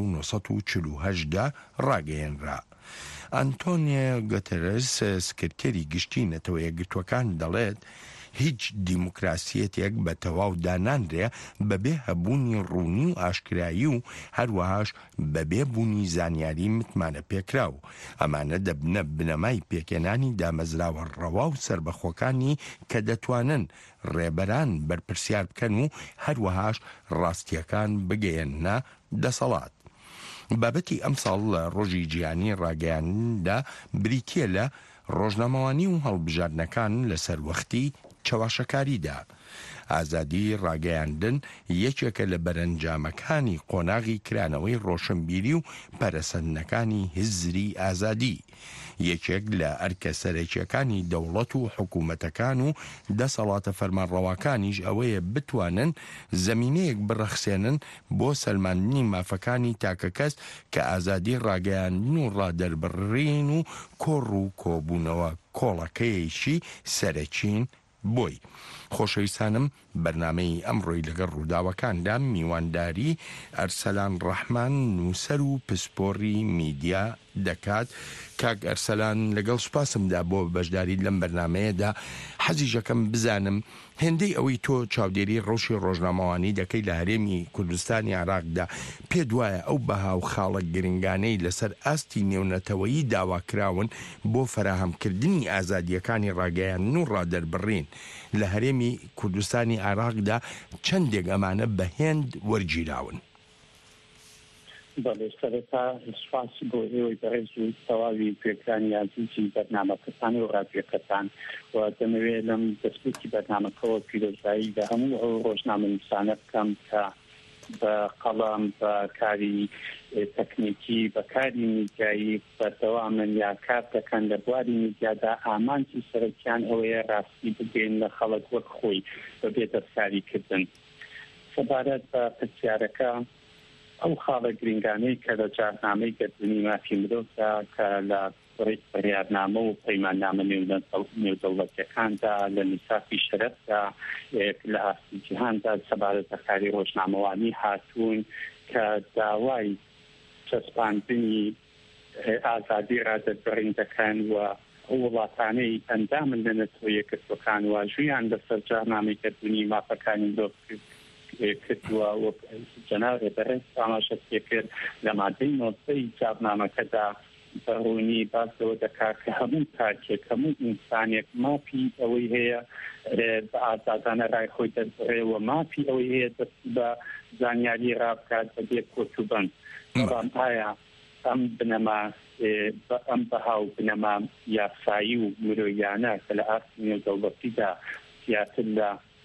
1948دا ڕاگەیەنرا. ئەنتۆنیۆ گوتێرس سکرتێری گشتی نەتەوەیە گرتووەکان دەڵێت هیچ دیموکراسیەتێک بە تەواو دانانرێ بەبێ هەبوونی ڕوونی و ئاشکرایی و هەروەهاش بەبێ بوونی زانیاری متمانە پێکراو. ئەمانە دەبنە بنەمای پێکێنانی دامەزراوە ڕەوا و سربەخۆکانی کە دەتوانن ڕێبەران بەرپرسیار بکەن و هەروەهاش ڕاستیەکان بگەیەنە دەسەڵات. بابەتی ئەمساڵ لە ڕۆژی جیهانی ڕاگەیاندندا بریتیە لە ڕۆژنامەوانی و هەڵبژاردنەکان لەسەر وەختی چەواشەکاریدا. ئازادی ڕاگەیاندن یەکێکە لە بەرەنجامەکانی قۆناغی کرانەوەی ڕۆشنبیری و پەرەسەندنەکانی هزری ئازادی. یەکێک لە ئەرکە سەرەکیەکانی دەوڵەت و حکوومەتەکان و دەسەڵاتە فەرمانڕەواکانیش ئەوەیە بتوانن زەمینەیەک بڕەخسێنن بۆ سەلماندنی مافەکانی تاکە کەس کە ئازادی ڕاگەیاندن و ڕادەربڕین و کۆڕ و کۆبوونەوە کۆڵەکەیەکی سەرەکین بۆی. خۆشەویستانم بەرنامەی ئەمڕۆی لەگەڵ ڕووداوەکاندا میوانداری ئەرسەلان ڕەحمان نووسەر و پسپۆڕی میدیا دەکات. کاک ئەرسەلان لەگەڵ سوپاسمدا بۆ بەشداری لەم بەرنامەیەدا حەزیژەکەم بزانم هێندەی ئەوەی تۆ چاودێری ڕۆژی ڕۆژنامەوانی دەکەی لە هەرێمی کوردستانی عێراقدا پێ دوایە ئەو بەها و خاڵە گرنگانەی لەسەر ئاستی نێونەتەوەیی داواکراون بۆ فەراهەمکردنی ئازادیەکانی ڕاگەیاندن و ڕادەربڕین لە هەرێمی کوردستانی عێراقدا چەندێک ئەمانە بە هێند وەرگیراون؟ بەڵێ سەرەتا سوپاسی بۆ ئێوەی بەڕێز و تەواوی گوێکرانی عزیزی بەرنامەکەتان و ڕادیۆکەتان و دەمەوێت لەم دەستپێکی بەرنامەکەەوە پیرۆزایی بە هەموو ئەو ڕۆژنامەنویسانە بکەم کە بە قەڵام بە کاری تەکنیکی بە کاری میدیایی بەردەوامن یا کار دەکەن لە بواری میدیادا ئامانجی سەرەکیان ئەوەیە ڕاستی بگەین لە خەڵک وەک خۆی بەبێ دەستکاریکردن. سەبارەت بە پرسیارەکە ئەو خاڵە گرنگانەی کە لە جارنامەی گەردنی مافی مرۆڤدا کە لە بڕیارنامە و پەیماننامە نێودەوڵەتیەکاندا لە میساقی شەرەفدا لە ئاستی جیهاندا سەبارەت بە کاری ڕۆژنامەوانی هاتوون کە داوای چەسپاندنی ئازادی ڕادەربڕین دەکەن و وڵاتانەی ئەندامن لە نەتەوەیە کردوەکان و ژویان لەسەر جارنامەی گەردنی مافەکانی مرۆڤ کردووە وەک جەناب بەڕێز ئاماژە پێکرد لە مادەی نۆزدەی جارنامەکەدا بەڕوونی باسەوە دەکات کە هەموو تاکێک هەموو ئینسانێک مافی ئەوەی هەیە بە ئازادانە ڕای خۆی دەربڕێەوە مافی ئەوەی هەیە دەست بە زانیاری ڕابکات بەبێ کۆتوبەن. بەڵام ئایا ئەم بنەما ئەم بەهاو بنەما یاسایی و مرۆیانە کە لە ئاستی نێودەوڵەتیدا زیاتر لە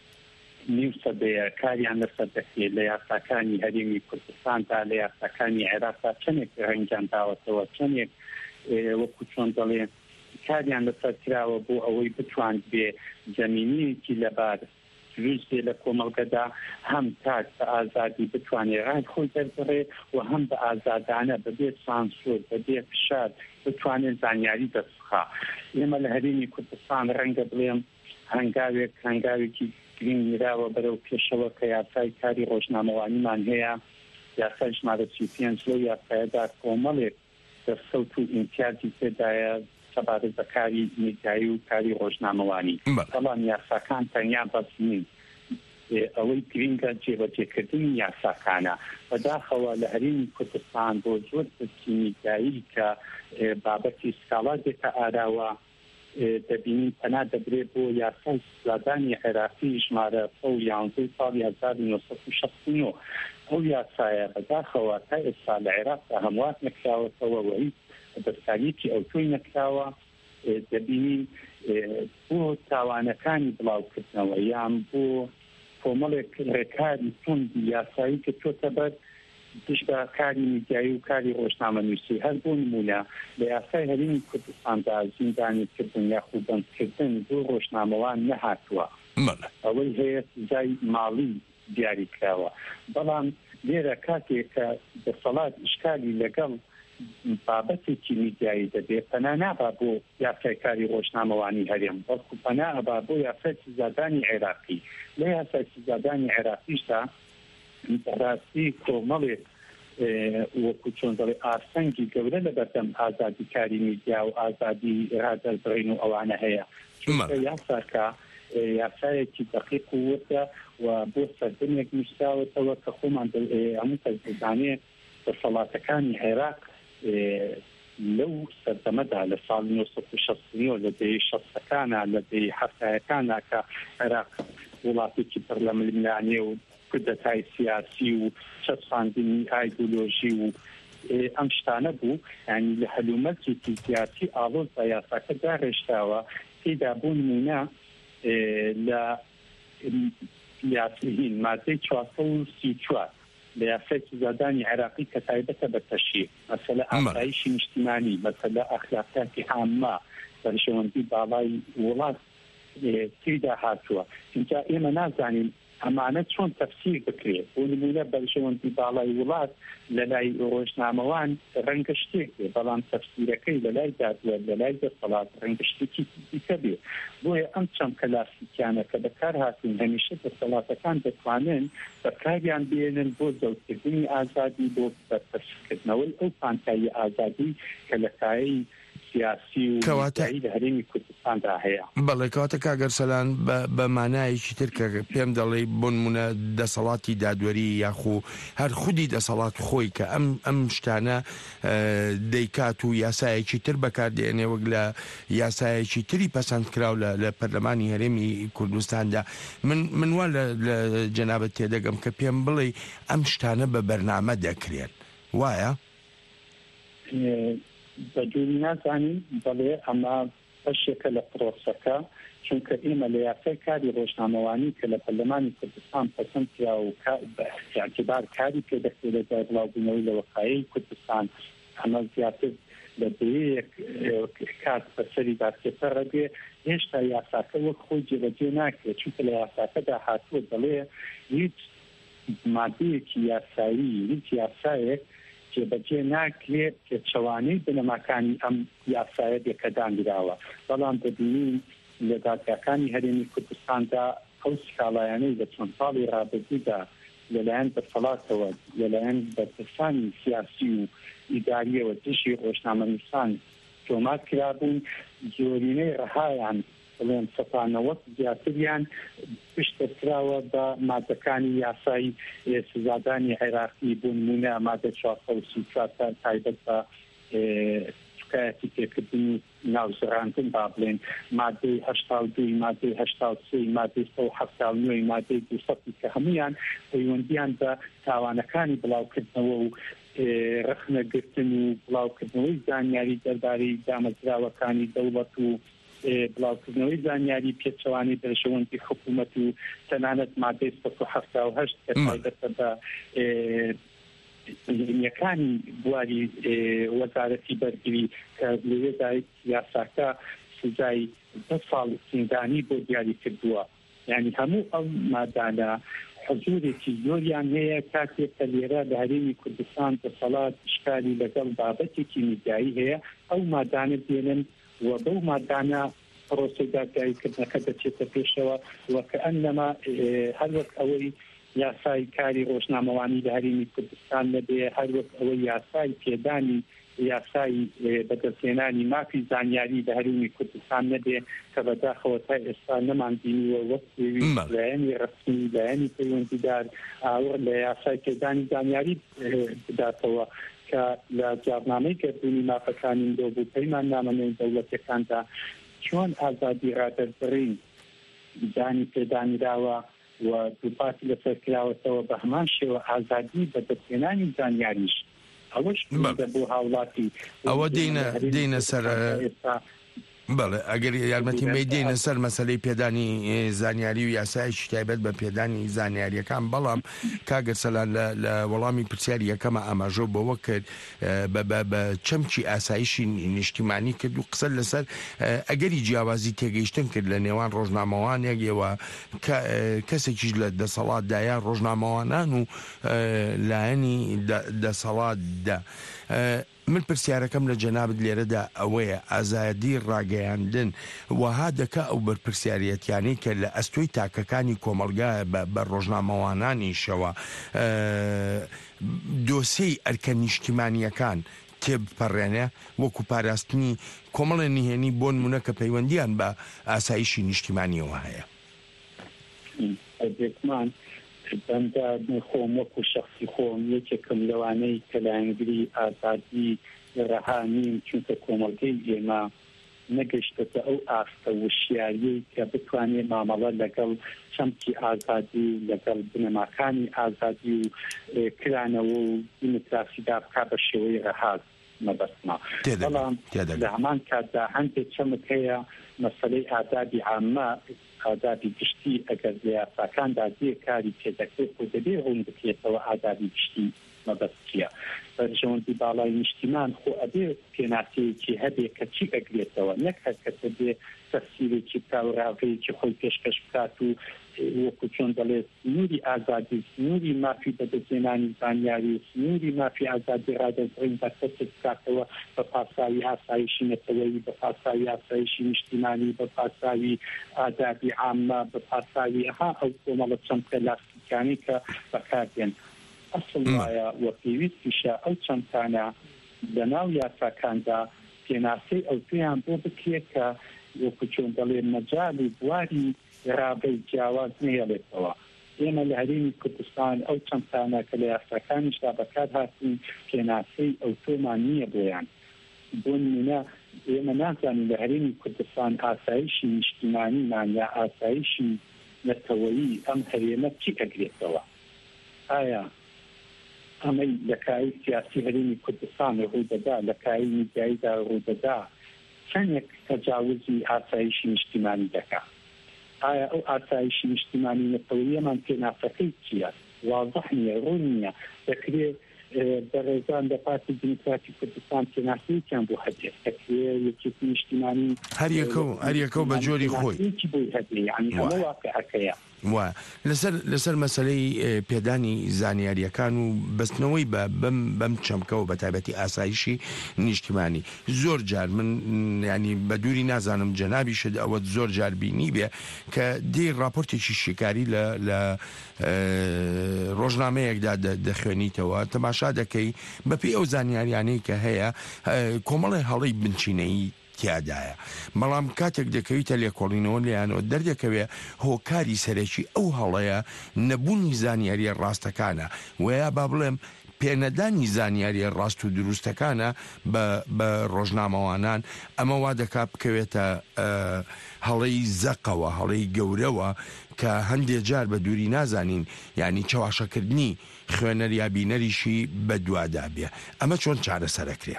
نیو سەدەیە کاریان لەسەر دەکرێت لە یاساکانی هەرێمی کوردستاندا لە یاساکانی عێراقدا چەندێک ڕەنگیان داوەتەوە چەندێک وەکو چۆن دەڵێن کاریان لەسەر کراوە بۆ ئەوەی بتوان بێ زەمینەیەکی لەبار دروست بێ لە کۆمەڵگەدا هەم تاک بە ئازادی بتوانێت ڕای خۆی دەربڕێ و هەم بە ئازادانە بەبێ سانسۆر بەبێ فشار بتوانێت زانیاری دەستخا. ئێمە لە هەرێمی کوردستان ڕەنگە بڵێم هەنگاوێکی گرنگ میراوە بەرەو پێشەوە کە یاسای کاری ڕۆژنامەوانیمان هەیە یاسای ژمارە 35 لەو یاسایەدا کۆمەڵێک دەستکەوت و ئیمتیازی تێدایە سەبارەت بە کاری میدیایی و کاری ڕۆژنامەوانی. بەڵام یاساکان تەنیا بەس نین، ئەوەی گرنگە جێبەجێکردنی یاساکانە. بەداخەوە لە هەرێمی کوردستان بۆ زۆر پرسی میدیایی کە بابەتی سکاڵاتێکە ئاراوە دەبینی پەنا دەبرێت بۆ یاسای سزادانی عێراقی ژمارە 11 ساڵی 1969. ئەو یاسایە بەداخەوە تا ئێستا لە عێراقدا هەموات نەکراوەتەوە و هیچ دەستکاریی ئەوتۆی نەکراوە. دەبینی بۆ تاوانەکانی بڵاوکردنەوە یان بۆ کۆمەڵێک ڕێکاری توندی یاسایی کە چۆتە بەر پشت بە کاری میدیایی و کاری ڕۆژنامەنووسی. هەر بۆ نمونە لە یاسای هەرێمی کوردستاندا زیندانیکردن یاخود بەندکردن بۆ ڕۆژنامەوان نەهاتووە، ئەوەی هەیە سزای ماڵی دیاری کراوە. بەڵام لێرە کاتێک کە دەسەڵات ئیشکالی لەگەڵ بابەتێکی میدیایی دەبێت پەنا نابا بۆ یاسای کاری ڕۆژنامەوانی هەرێم، بەڵکو پەنا ئەبا بۆ یاسای سزادانی عێراقی. لە یاسای سزادانی عێراقیشدا ڕاستی کۆمەڵێک وەکو چۆن دەڵێ ئاسەنگی گەورە لە بەردەم ئازادی کاری میدیا و ئازادی ڕادەربڕین و ئەوانە هەیە. یاساکە یاسایەکی دقیق و وردە و بۆ سەردەمێک نووسراوەتەوە کە خۆمان هەموو کەس دەزانێت دەسەڵاتەکانی عێراق لەو سەردەمەدا لە ساڵی 1960 لە دەی 60ەکانە لە دەی 70ەکانە کە عێراق وڵاتێکی پڕ لە ململانێ و کودەتای سیاسی و چەسپاندنی ئایدۆلۆژی و ئەم شتانە بوو، ینی لە هەلومەرجێکی سیاسی ئاڵۆز بە یاساکە داڕێژراوە. تێدا بوو نمونە لە یاسین مادەی 434 لە یاسای سزادانی عێراقی کە تایبەتە بە تەشریع، مەسەلە ئاسایشی نیشتیمانی، مەسەلە ئەخلاقیاتی عامە، بەرژەوەندی باڵای وڵات تێدا هاتووە. اینجا ئێمە نازانین ئەمانە چۆن تەفسیر بکرێت. بۆ نمونە بەرژەوەندی باڵای وڵات لە لای ڕۆژنامەوان ڕەنگە شتێک بێ، بەڵام تەفسیرەکەی لە لای دادوەر لە لای دەسەڵات ڕەنگە شتێکی دیکە بێ. بۆیە ئەم چەند کلاسیکیانە کە بەکار هاتوون هەمیشە دەسەڵاتەکان دەتوانن بەکاریان بێنن بۆ زەوتکردنی ئازادی، بۆ بەرپرسکردنەوەی ئەو پانتایی ئازادی کە لە کایەی سیاسی و میدیایی لە هەرێمی کوردستاندا هەیە. بەڵێ کەواتە کاگەرسەلان بە مانایەکی تر کە پێم دەڵێ بۆ نمونە دەسەڵاتی دادوەری یاخو هەر خودی دەسەڵات خۆی کە ئەم شتانە دەیکات و یاسایەکی تر بەکاردێنێ وەک لە یاسایەکی تری پەسەند کراو لە پەرلەمانی هەرێمی کوردستاندا. من وا لە جەنابەت تێدەگەم کە پێم بڵێ ئەم شتانە بە بەرنامە دەکرێن، وایە بەجووری نازانین بەڵێ ئەمە بەشێکە لە پرۆسەکە چونکە ئێمە لە یاسای کاری ڕۆژنامەوانی کە لە پەرلەمانی کوردستان پەسەندکرا و باعتیبار کاری پێدەکرێت لە جای بڵاوبوونەوەی لە وەقایەی کوردستان ئەمە زیاتر لە دوێیەک کات بەسەری دادپێکە ڕەبێ هێشتا یاساکە وەک خۆی جێبەجێ ناکرێت چونکە لە یاساکەدا هاتووە دەڵێ هیچ مادەیەکی یاسایی هیچ یاسایەک جێبەجێ ناکرێت کە چەوانەی بنەماکانی ئەم یاسایە بێکەدانراوە بەڵام دەبینین لە دادگاکانی هەرێمی کوردستاندا ئەو سکاڵایانەی لە چەند ساڵی ڕابردوودا لەلایەن دەسەڵاتەوە لەلایەن بەرپرسانی سیاسی و ئیداریەوە دژی ڕۆژنامەنووسان تۆمات کرابوون زۆرینەی ڕەهایان بڵێن 190 زیاتریان پشتەکراوە بە مادەکانی یاسایی سزادانی عێراقی بۆ نمونە مادە 434 تایبەت بە شکایەتی پێکردنی ناوزەڕاندن با بڵێن مادەی 82 مادەی 83 مادەی 179 مادەی 200 کە هەمویان پەیوەندیان بە تاوانەکانی بڵاوکردنەوە و ڕخنەگرتن و بڵاوکردنەوەی زانیاری دەربارەی دامەزراوەکانی دەوڵەت و بڵاوکردنەوەی زانیاری پێچەوانی دەرژەوەندی حکوومەت و تەنانەت مادەی 178 کە تایبەتە بە یەکانی بواری وەزارەتی بەرگری کە لەوێدا یاساکە سزای 10 ساڵ زیندانی بۆ دیاری کردووە یعنی هەموو ئەو مادانە حضورێکی زۆریان هەیە کاتێک کە لێرە لە هەرێمی کوردستان دەسەڵات شکاری لەگەڵ بابەتێکی میدیایی هەیە ئەو مادانە دێنن و بەو مادانە پرۆسەی دادگاییکردنەکە دەچێتە پێشەوە وەکە ئەنەما هەر وەک ئەوەی یاسای کاری ڕۆژنامەوانی لە هەرێمی کوردستان نەبێ هەر وەک ئەوەی یاسای پێدانی یاسای بەدەستهێنانی مافی زانیاری لە هەرێمی کوردستان نەبێ کە بەداخەوە تا ئێستا نەمانبینیوە وەک لایەنی ڕسمی لایەنی پەیوەندیدار ئاوە لە یاسای پێدانی زانیاری بداتەوە کە لە جیاوازنامەی گەردوونی مافەکانی دۆبوو پەیمان نامەنەی دەوڵەتەکاندا چۆن ئازادی ڕادەربڕین زانی پێدانراوە و دووپاتی لەسەر کراوەتەوە بە هەمان شێوە ئازادی بەدەستهێنانی زانیاریش ئەوەش بۆ هاوڵاتی ئەوە دێنە سەر بەڵێ ئەگەر یارمەتی مەی دێنە سەر مەسەلەی پێدانی زانیاری و یاسایشی تایبەت بە پێدانی زانیاریەکان بەڵام کاگەرسەلان لە وەڵامی پرسیاری یەکەمە ئاماژۆ بەوە کرد بە چەمکی ئاسایشی نیشتیمانی کرد و قسە لەسەر ئەگەری جیاوازی تێگەیشتن کرد لە نێوان ڕۆژنامەوانێکەوە کەسێکیش لە دەسەڵاتدایە ڕۆژنامەوانان و لایەنی دەسەڵاتدا من پرسیارەکەم لە جەنابەت لێرەدا ئەوەیە ئازادی ڕاگەیاندن وەها دەکا ئەو بەرپرسیاریەتیانەی کە لە ئەستۆی تاکەکانی کۆمەلگایە بە ڕۆژنامەوانانیشەوە دۆسەی ئەرکە نیشتیمانیەکان تێبپەڕێنێ وەکو پاراستنی کۆمەڵە نهێنی بۆ نمونە کە پەیوەندیان بە ئاسایشی نیشتیمانیەوە هەیە بەندە خۆم وەکو شخصی خۆم یەکێکم لەوانەی کە لایەنگری ئازادی ڕەهانیم چونکە کۆمەڵگەی ئێمە نەگەشتێتە ئەو ئاستە وشیاریەی کە بتوانێت مامەڵە لەگەڵ چەمکی ئازادی لەگەڵ بنەماکانی ئازادی و کرانەوە و دیموکراسیدا بکا بە شێوەی ڕەهات مەبەستما بەڵام لە هەمان کاتدا هەندێک چەمک هەیە مەسەلەی ئازادی عامە ئازادی گشتی ئەگەر لە یاساکاندا دێ کاری پێدەکرێت و دەبێ ڕوون بکرێتەوە ئازادی گشتی مەبەستیە بەرژەوەندی باڵای نیشتیمان خۆ ئەبێ پێناسەیەکی هەبێ کە چی ئەگرێتەوە نەک هەر کەسە بێ تەفسیرێکی بکا و ڕاوەیەکی خۆی پێشکەش بکات و وەکو چۆن دەڵێت سنووری ئازادی سنووری مافی بەدەستهێنانی زانیاری سنووری مافی ئازادی ڕادەربڕین بە کەسێک بکاتەوە بە پاساوی ئاسایشی نەتەوەیی بە پاساوی ئاسایشی نیشتیمانی بە پاساوی ئازادی عامە بە پاساوی ئەو کۆمەڵە چەمکە لاستیکانی کە بەکاردێن ئەسڵ وایە وە پێویستیشە ئەو چەمکانە لە ناو یاساکاندا پێناسەی ئەو پێیان بۆ بکرێت کە وەکو چۆن دەڵێن مەجالی بواری ڕابەی جیاواز نهێڵێتەوە ئێمە لە هەرێمی کوردستان ئەو چەمکانە کە لە یاساکانیشدا بەکار هاتین پێناسەی ئەو تۆمان نییە بۆیان بۆ نمونە ئێمە نازانین لە هەرێمی کوردستان ئاسایشی نیشتیمانیمان یا ئاسایشی نەتەوەیی ئەم هەرێمە چی ئەگرێتەوە ئایا ئەمەی لەکایی سیاسی هەرێمی کوردستان ڕوودەدا لەکایی میدیاییدا ڕوودەدا چەندێک تەجاوزی ئاسایشی نیشتیمانی دەکات. ئایا ئەو ئاسایشی نیشتیمانی نەتەوەیەمان پێناسەکەی چییە؟ واضح نییە، ڕوون نییە. دەکرێت بەڕێزان لە پارتی دیموکراتی کوردستان پێناسەیەکیان بۆ هەبێت، دەکرێت یەکێتی نیشتیمانی هەریەکە بە جۆری خۆی بۆی هەبێ، یعنی هەمە واقعەکەیە. وە لەسەر مەسلەی پێدانی زانیاریەکان و بەستنەوەی بەم چەمکە و بە تایبەتی ئاسایشی نیشتیمانی زۆر جار من ینی بە دووری نازانم جەنابی شت ئەوە زۆر جار بینی بێ کە دێ راپۆرتێکی شیکاری لە ڕۆژنامەیەکدا دەخوێنیتەوە تەماشا دەکەی بەپێی ئەو زانیاریانەی کە هەیە کۆمەڵی هەڵی بنچینەی تیادایە، بەڵام کاتێک دەکەویتە لێکۆڵینەوە لەیانەوە دەردەکەوێ هۆکاری سەرەکی ئەو هەڵەیە نەبوونی زانیاریە ڕاستەکانە وەیە با بڵێم پێنەدانی زانیاریە ڕاست و دروستەکانە بە ڕۆژنامەوانان ئەمە وا دەکات بکەوێتە هەڵەی زەقەوە، هەڵەی گەورەوە کە هەندێک جار بە دووری نازانین، یعنی چاواشەکردنی خوێنەر یا بینەریشی بە دوادا بێ. ئەمە چۆن چارەسەرەکرێ؟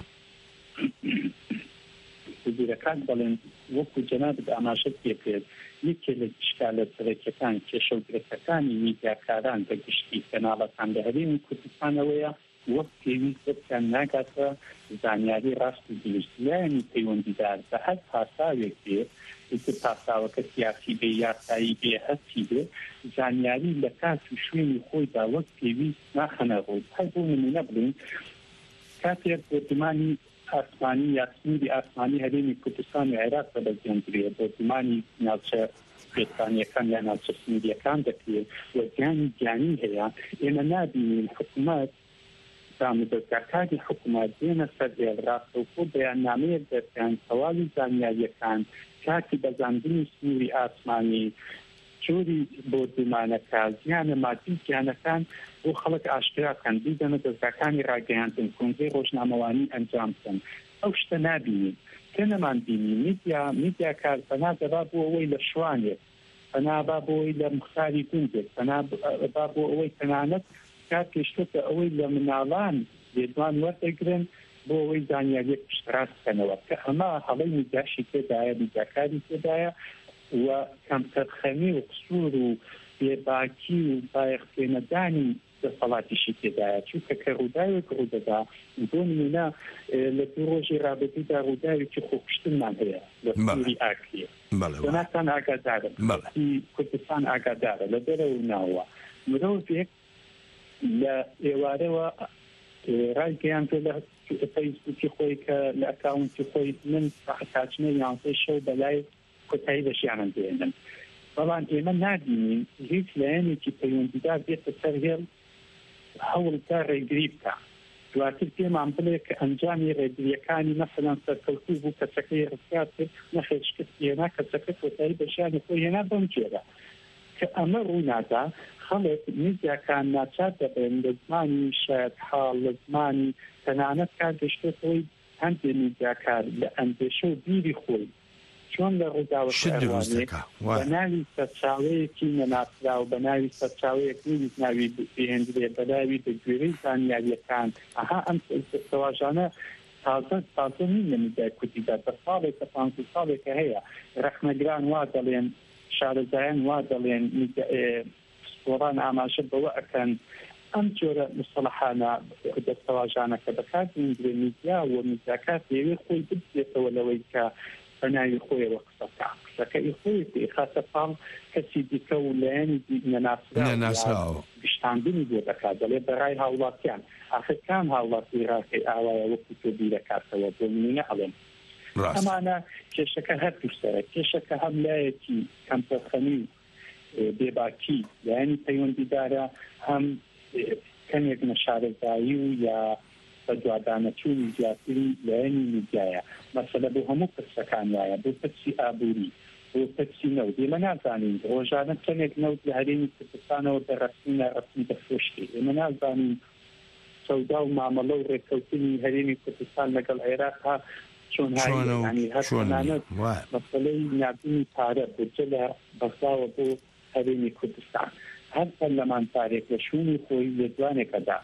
وزیرەکان بەڵێن وەکو جەنابەت ئاماژە پێکرێت یەکێ لە ئیشکالە سەرەکیەکان کێشەوگرەکەکانی میدیاکاران بە گشتی کەناڵەکان لە هەرێمی کوردستانەوەیە وەک پێویست بکەن ناگاتە زانیاری ڕاست و دروست لایەنی پەیوەندیدار بە هەر پاساوێک بێت پاساوەکە سیاسی بێ یاسایی بێ هەستی بێ زانیاری لە کات و شوێنی خۆیدا وەک پێویست ناخەنە ڕۆژ هەر بۆ نمونە بڵین کاتێک بۆتمانی ئاسمانی یا سنووری ئاسمانی هەرێمی کوردستان و عێراق بەدەستێنرێت بۆتمانی ناوچە پێستانیەکان یا ناوچە سنووریەکان دەکرێت و گیانی گیانی هەیە. ئێمە نابینین حکوومەت دامودەستگاکاری حکوومەت دێنە سەر ڕاستەوخۆ بەیاننامەیەک دەرکەن تەواوی زانیاریەکان کاتی بەزاندنی سنووری ئاسمانی جۆری بۆ دومانەکە زیانە مادی گیانەکان بۆ خەڵک ئاشکراکەن بیدەنە دەستگاکانی ڕاگەیاندن کۆنگرەی ڕۆژنامەوانی ئەنجام بکەن. ئەو شتە نابینین کە نەمان بینی میدیاکار بەنا دەبا بۆ ئەوەی لە شوانێت، بەنابا بۆ ئەوەی لە مختاری گوندێت، بەنابا بۆ ئەوەی تەنانەت کات پێشتە ئەوەی لە مناڵان لێدوان وەردەگرن بۆ ئەوەی زانیاریەک پشتڕاست بکەنەوە کە ئەمە هەڵەی میدیاشی تێدایە میدیاکاری تێدایە و کەمتەرخەمی و قسوور و بێباکی و بایەختێنەدانی دەسەڵاتیشی تێدایە چونکە کە ڕووداوێک ڕوودەدا بۆ نمونە لە دوو ڕۆژی ڕابردوودا ڕووداوێکی خۆکشتنمان هەیە لە سووری ئاکریە جەنابان ئاگادارن کوردستان ئاگادارە لە دەرەوە ناوە مرۆڤێک لە ئێوارەوە ڕایگەیاندە لە فەیسبووکی خۆی کە لە ئەکاونتی خۆی من کاتژمێر 11 شەو بەلای کۆتایی بەشیانم دێنن، بەڵام ئێمە نبینین هیچ لایەنێکی پەیوەندیدار بێتە سەر هێڵ هەوڵدا ڕێگری بکە. دواتر پێمان بڵێ کە ئەنجامی ڕێگریەکانی مەسەلەن سەرکەوتوو بوو کەسەکەی ڕزگار کرد نەخێر شکست هێنا کەسەکە کۆتایی بەشیانی خۆی هێنا بەم جێرە کە ئەمە ڕوونادا خەڵک میدیاکان ناچار دەبێن لە زمانی شاید حاڵ لە زمانی تەنانەت کار دەشتێتەوەی هەندێک میدیاکار لە ئەندێشە و بیری خۆی چۆن لە ڕووداوەکە بە ناوی سەرچاوەیەکی نەناسرا و بە ناوی سەرچاوەیەک نیویست ناوی بهێنرێ بە ناوی دەگوێرەی زانیاریەکان ئەها ئەم سەواژانە تازە نین لە میدیای کوردیدا بە ساڵێکە 50 ساڵێکە هەیە ڕەخنەگران وا دەڵێن شارەزایان وا دەڵێن سپۆڕان ئاماژە بەوە ئەکەن ئەم جۆرە مستەڵەحانە دەستەواژانەکە بەکاردێنرێ میدیا و میدیاکات دەیەوێ خۆی ببێتەوە لەوەی کە بەناوی خۆیەوە قسەکەی خۆی خاتە پاڵ کەسی دیکە و لایەنی نەناسراوە گشتاندنی بۆ دەکات دەڵێ بەڕای هاوڵاتیان ئاخرکان هاوڵاتی ڕاکەی ئاوایە وەکو تۆ بیرەکاتەوە بۆ منە ئەڵێن ئەمانە کێشەکە هەر دووسەرە کێشەکە هەم لایەکی کەمتەرخەمی بێباکی لایەنی پەیوەندیدارە هەم کەمێک نەشارەزایی و یا بە دوادانەچوونی زیاتری لایەنی میدیایە مەسەلە بۆ هەموو پرسەکان وایە بۆ پرسی ئابووری بۆ پرسی نەوت ئێمە نازانین ڕۆژانە چەندێک نەوت لە هەرێمی کوردستانەوە دەڕەسمی ناڕەسمی دەفرۆشتی ئێمە نازانین سەودا و مامەڵە و ڕێککەوتنی هەرێمی کوردستان لەگەڵ عێراقا چۆن هاانی هەرانە مەسەلەی نابینی پارە بودجە لە بەخداوە بۆ هەرێمی کوردستان هەر پەرلەمانتارێک لە شوونی خۆی لێدوانێکەدا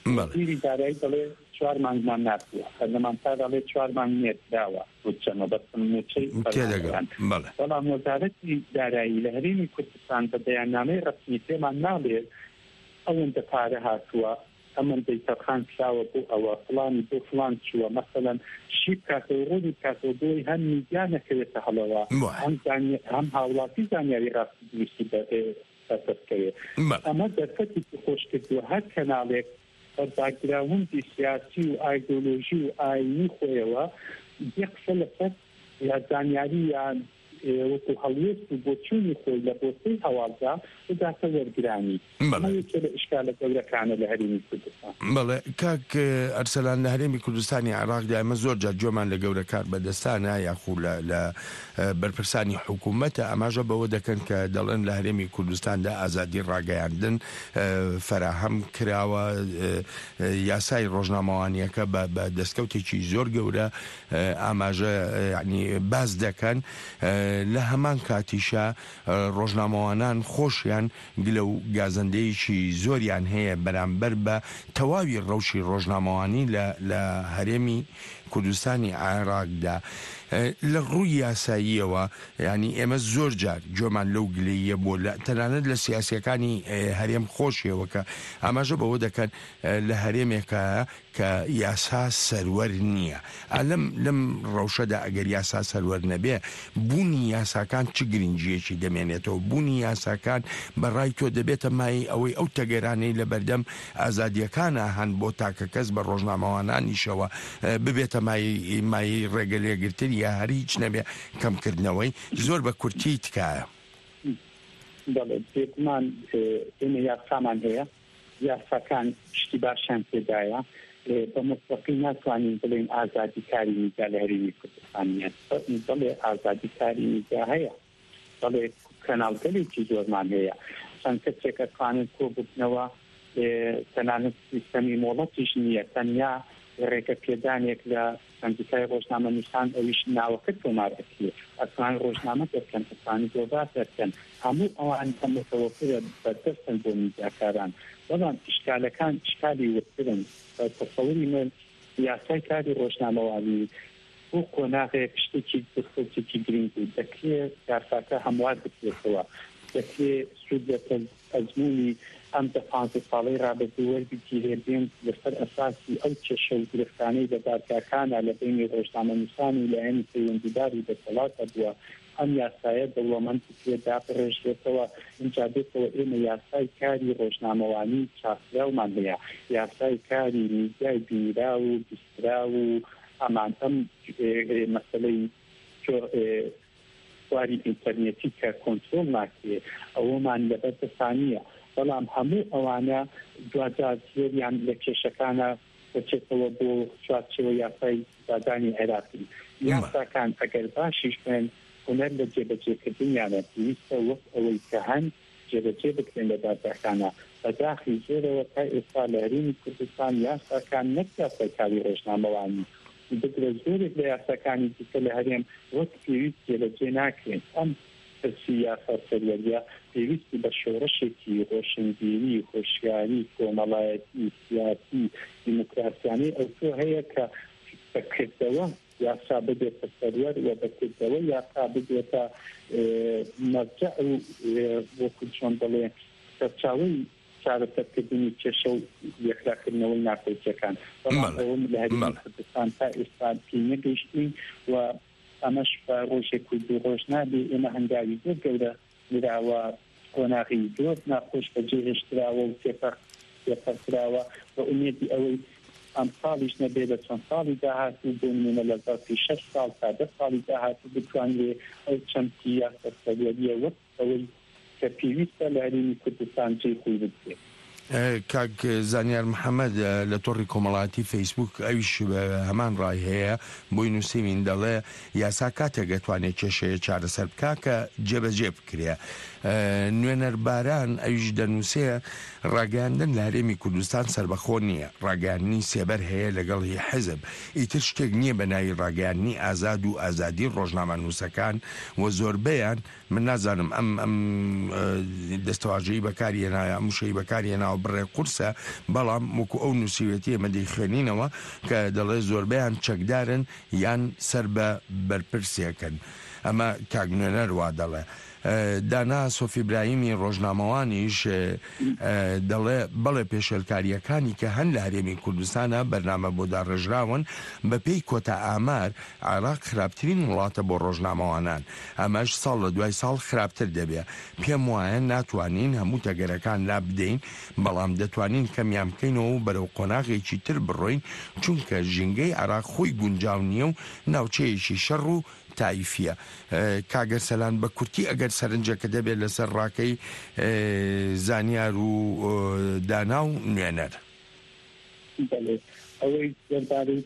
وەزیری دارایی دەڵێ 4 مانگمان ناتووە هەرلەمانتا دەڵێ 4 مانگ نێت داوە بچەمە بەسم موچەی بەڵام وەزارەتی دارایی لە هەرێمی کوردستان بە بەیاننامەی ڕەسمی پێمان ناڵێت ئەوەندە پارە هاتووە ئەمەندەی تەرخان کراوە بۆ ئەوە فڵانی بۆ فڵان چووە مەسەلەن شیب کاتەوە ڕۆلی کاتەوە بۆی هەم میدیا نەکەوێتە هەڵەوە هەم هاوڵاتی زانیاری ڕاستی دووسی بەدەستکەوێت ئەمە دەرفەتی خۆش کردووە هەر کەناڵێک باگراوندی سیاسی و ئایدۆلۆژی و ئاینی خۆیەوە یەک قسە لەسەر یا زانیاری یان وەکو هەڵوێست و بۆچوونی خۆی لە بۆچەی هەواڵدا بداتە وەرگرانی یەکێ لە ئیشکالە گەورەکانە لە هەرێمی کوردستان. بەڵێ کاک ئەرسەلان لە هەرێمی کوردستانی عێراقدا ئێمە زۆر جار جۆمان لە گەورەکار بەدەستانە یاخو لە بەرپرسانی حکوومەتە ئەماژە بەوە دەکەن کە دەڵێن لە هەرێمی کوردستاندا ئازادی ڕاگەیاندن فراهەم کراوە یاسای ڕۆژنامەوانیەکە بە دەستکەوتێکی زۆر گەورە ئاماژە ینی باز دەکەن لە هەمان کاتیشە ڕۆژنامەوانان خۆشیان گلە و گازەندەیەکی زۆریان هەیە بەرامبەر بە تەواوی ڕەوشی ڕۆژنامەوانی لە هەرێمی کوردستانی عێراقدا لە ڕووی یاساییەوە ینی ئێمە زۆر جار جۆمان لەو گلەیە بۆ تەنانەت لە سیاسیەکانی هەرێم خۆشیەوە کە ئاماژە بەوە دەکەن لە هەرێمێکە کە یاسا سەروەر نییە لەم ڕەوشەدا ئەگەر یاسا سەروەر نەبێ بوونی یاساکان چ گرنگجیەکی دەمێنێتەوە بوونی یاساکان بەڕای تۆ دەبێتە مای ئەوەی ئەو تەگەرانەی لە بەردەم ئازادیەکانە هەن بۆ تاکە کەس بە ڕۆژنامەوانانیشەوە ببێتە مای ڕێگەلێگرتن یا هەر هیچ نەبێ کەمکردنەوەی زۆر بە کورتی تکایە. بەڵێ بێگومان ئێمە یاسامان هەیە یاساکان شتی باشیان پێدایە بە مطلقی ناتوانین بڵێن ئازادی کاری میدیا لە هەرێمی کوردستانیە بڵێ ئازادی کاری میدیا هەیە بەڵێ کەناڵگەلێکی زۆرمان هەیە چەند کەسێک ئەتوانن کۆ ببنەوە تەنانەت سیستەمی مۆڵەتیش نییە تەنیا ڕێگە پێدانێک لە سندیکای ڕۆژنامە نووسان ئەویش ناوەکە تۆمارەکیە ئەتوان ڕۆژنامە دەکەن ئەتوانی دۆبات دەکەن هەموو ئەوان متەوەفرە بەدەستن بۆ میدیاکاران بەڵام ئیشکالەکان ئیشکالی وەرترن تەسەووری من یاسای کاری ڕۆژنامەوانی بۆ کۆناغێک شتێکی دەستێکی گرنگ بوو دەکرێت یاساکە هەموار بکرێتەوە دەکرێت سوود لە ئەزموونی ئەم دە 15 ساڵەی ڕابردوو وەربگیرێن لەسەر ئەساسی ئەو کێشە و گرفتانەی دەدارگاکانە لە بینی ڕۆژنامە نووسان و لە هەمی پەیوەندیداری دەسەڵاتە بووە ئەم یاسایە دەوڵەمەند بکرێت داپڕێژێتەوە اینجا بێتەوە ئێمە یاسای کاری ڕۆژنامەوانی چاپراومان هەیە یاسای کاری میدیای بینرا و بیسترا و ئەمان ئەم مەسەلەی خواری ئینتەرنێتی کە کۆنترۆل ناکرێت ئەوەمان لەبەردەستانیە بەڵام هەموو ئەوانە دوجار زۆریان لە کێشەکانە بچێتەوە بۆ چوارچێوە یاسای دادانی عێراقی یاساکان ئەگەر باشیش بن هونەر لە جێبەجێکردنیانە پێویستە وەک ئەوەی کە هەن جێبەجێ بکرێن لە دادگاکانە بەداخی زۆرەوە تا ئێستا لە هەرێمی کوردستان یاساکان نەک یاسای کاری ڕۆژنامەوانی بگرە زۆرێک لە یاساکانی دیکە لە هەرێم وەک پێویست جێبەجێ ناکرێن ئەم سیاسە سەروەریە پێویستی بە شۆڕشێکی ڕۆشنبیری خۆشیاری کۆمەڵایەتی سیاسی دیموکراسیانەی ئەوتۆ هەیە کە بەکردەوە یاسا ببێتە سەروەر و بەکردەوە یاسا ببێتە مەرجە و وەکو چۆن دەڵێ سەرچاوەی چارەسەرکردنی کێشە و یەکلاکردنەوەی ناکۆچیەکان بەڵام ئەوم لە هەرێمی کوردستان تا ئێستا پێی نەگەیشتین و ئەمەش بە ڕۆژێک و دوو ڕۆژ نابێ ئێمە هەنگاوی زۆر گەورە میراوە کۆناغی زۆر ناخۆش بەجێهێشتراوە و تێپەرکراوە بە ئومێدی ئەوەی ئەم ساڵیش نەبێ لە چەند ساڵی داهاتوو بۆ نمونە لە ذاتی 6 ساڵ تا 10 ساڵی داهاتوو بتوانێت ئەو چەندی یاسا سەروەریە وەک ئەوەی کە پێویستە لە هەرێمی کوردستان جێی خۆی بکرێت. کاک زانیار محەممەد لە تۆڕی کۆمەڵاتی فەیسبوک ئەویش هەمان ڕای هەیە بۆی نووسین دەڵێ یاسا کاتێک دەتوانێت کێشەیە چارەسەر بکا کە جێبەجێ بکرێ نوێنەرباران ئەویش دەنووسێ ڕاگەاندن لە هەرێمی کوردستان سربەخۆ نییە ڕاگەاندنی سێبەر هەیە لەگەڵی حزب ئیتر شتێک نییە بە ناوی ڕاگەاندنی ئازاد و ئازادی ڕۆژنامە نووسەکان و زۆربەیان من نازانم ئەم دەستەواژەی بەکارهێنایە ئەم شەی بەکارهێناوە ناوبڕێ قورسە بەڵام وەکو ئەو نووسیوێتی ئەمە دەیخوێنینەوە کە دەڵێ زۆربیان چەکدارن یان سەر بە بەرپرسێکن ئەمە کاگنوێنەر وا دەڵێ. دانا سۆفی براهیمی ڕۆژنامەوانیش دەڵێ بەڵێ پێشێلکاریەکانی کە هەن لە هەرێمی کوردستانە بەرنامە بۆ داڕێژراون بە پێی کۆتا ئامار عێراق خراپترین وڵاتە بۆ ڕۆژنامەوانان، ئەمەش ساڵ لە دوای ساڵ خراپتر دەبێ. پێم وایە ناتوانین هەموو تەگەرەکان لا بدەین، بەڵام دەتوانین کەمیان بکەینەوە و بەرەو قۆناغێکی تر بڕۆین، چونکە ژینگەی عێراق خۆی گونجاو نییە و ناوچەیەکی شەڕ و تایفیە. کاگەر سەلان بە کورتی ئەگەر سەرنجەکە دەبێت لەسەر ڕاکەی زانیار و دانا و نوێنەر. ئەوەی دەربارەی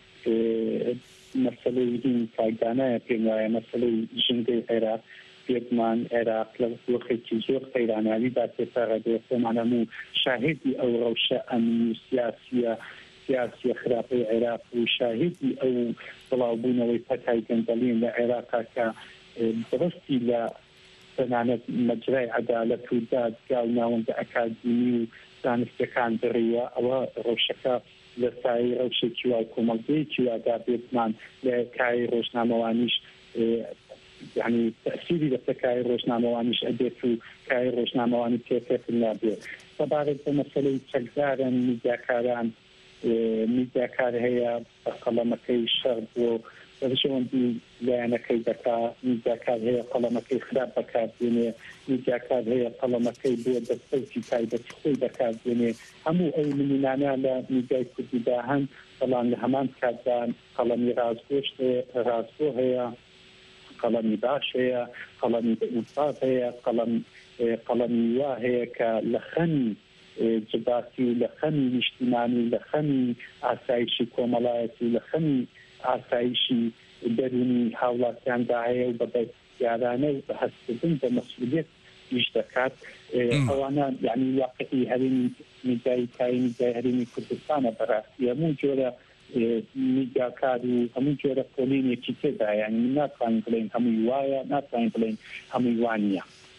مەسەلەی کاکدانایە پێم وایە مەسەلەی ژینگەی عێراق پێکمان عێراق لە وەخێکی زۆر قەیراناویدا تێپەڕێ خۆمانەم و شاهدی ئەو ڕەوشە ئەمنی سیاسی خراپەی عێراق و شاهدی ئەو بڵاوبوونەوەی پەتای گەندەلین لە عێراقا کە درستی لە تەنانەت مەجرای عەدالەت و دادگا و ناوەندە ئەکادمی و زانستیەکان دڕیوە. ئەوە ڕەوشەکە لە سایەی ڕەوشێکی وای کۆمەڵگەیەکی وادا بێتمان لە کای ڕۆژنامەوانیش یعنی تأثیری لە کای ڕۆژنامەوانیش ئەبێت و کای ڕۆژنامەوانی پێکەکن نابێت. سەبارەت بە مەسەلەی چەکدارن میدیاکاران میدیاکار هەیە بە قەڵەمەکەی شەڕ بۆ بەشەوەندی لایەنەکەی دەکا، میدیاکار هەیە قەڵەمەکەی خراپ بەکاردێنێ، میدیاکار هەیە قەڵەمەکەی بۆ دەستەوتی تایبەتی خۆی بەکاردێنێ. هەموو ئەو نمونانە لە میدیای کوردیدا هەن، بەڵام لە هەمان کاتدا قەڵەمی ڕاستگۆ هەیە، قەڵەمی باش هەیە، قەڵەمی ئینساف هەیە، قەڵەمی وا هەیە کە لە خەمی جباسی و لە خەمی نیشتیمانی و لە خەمی ئاسایشی کۆمەڵایەتی و لە خەمی ئاسایشی دەرونی هاوڵاتیاندا هەیە و بە بەیانانە و بە هەستکردن بە مەسئولیت پیش دەکات. ئەوانە یعنی واقعی هەرێمی میدیای هەرێمی کوردستانە بەڕاستی هەموو جۆرە میدیاکار و هەموو جۆرە پۆلینێکی تێدا، یعنی من ناتوانین بڵێن هەمووی وایە، ناتوانین بڵێن هەمووی وانە.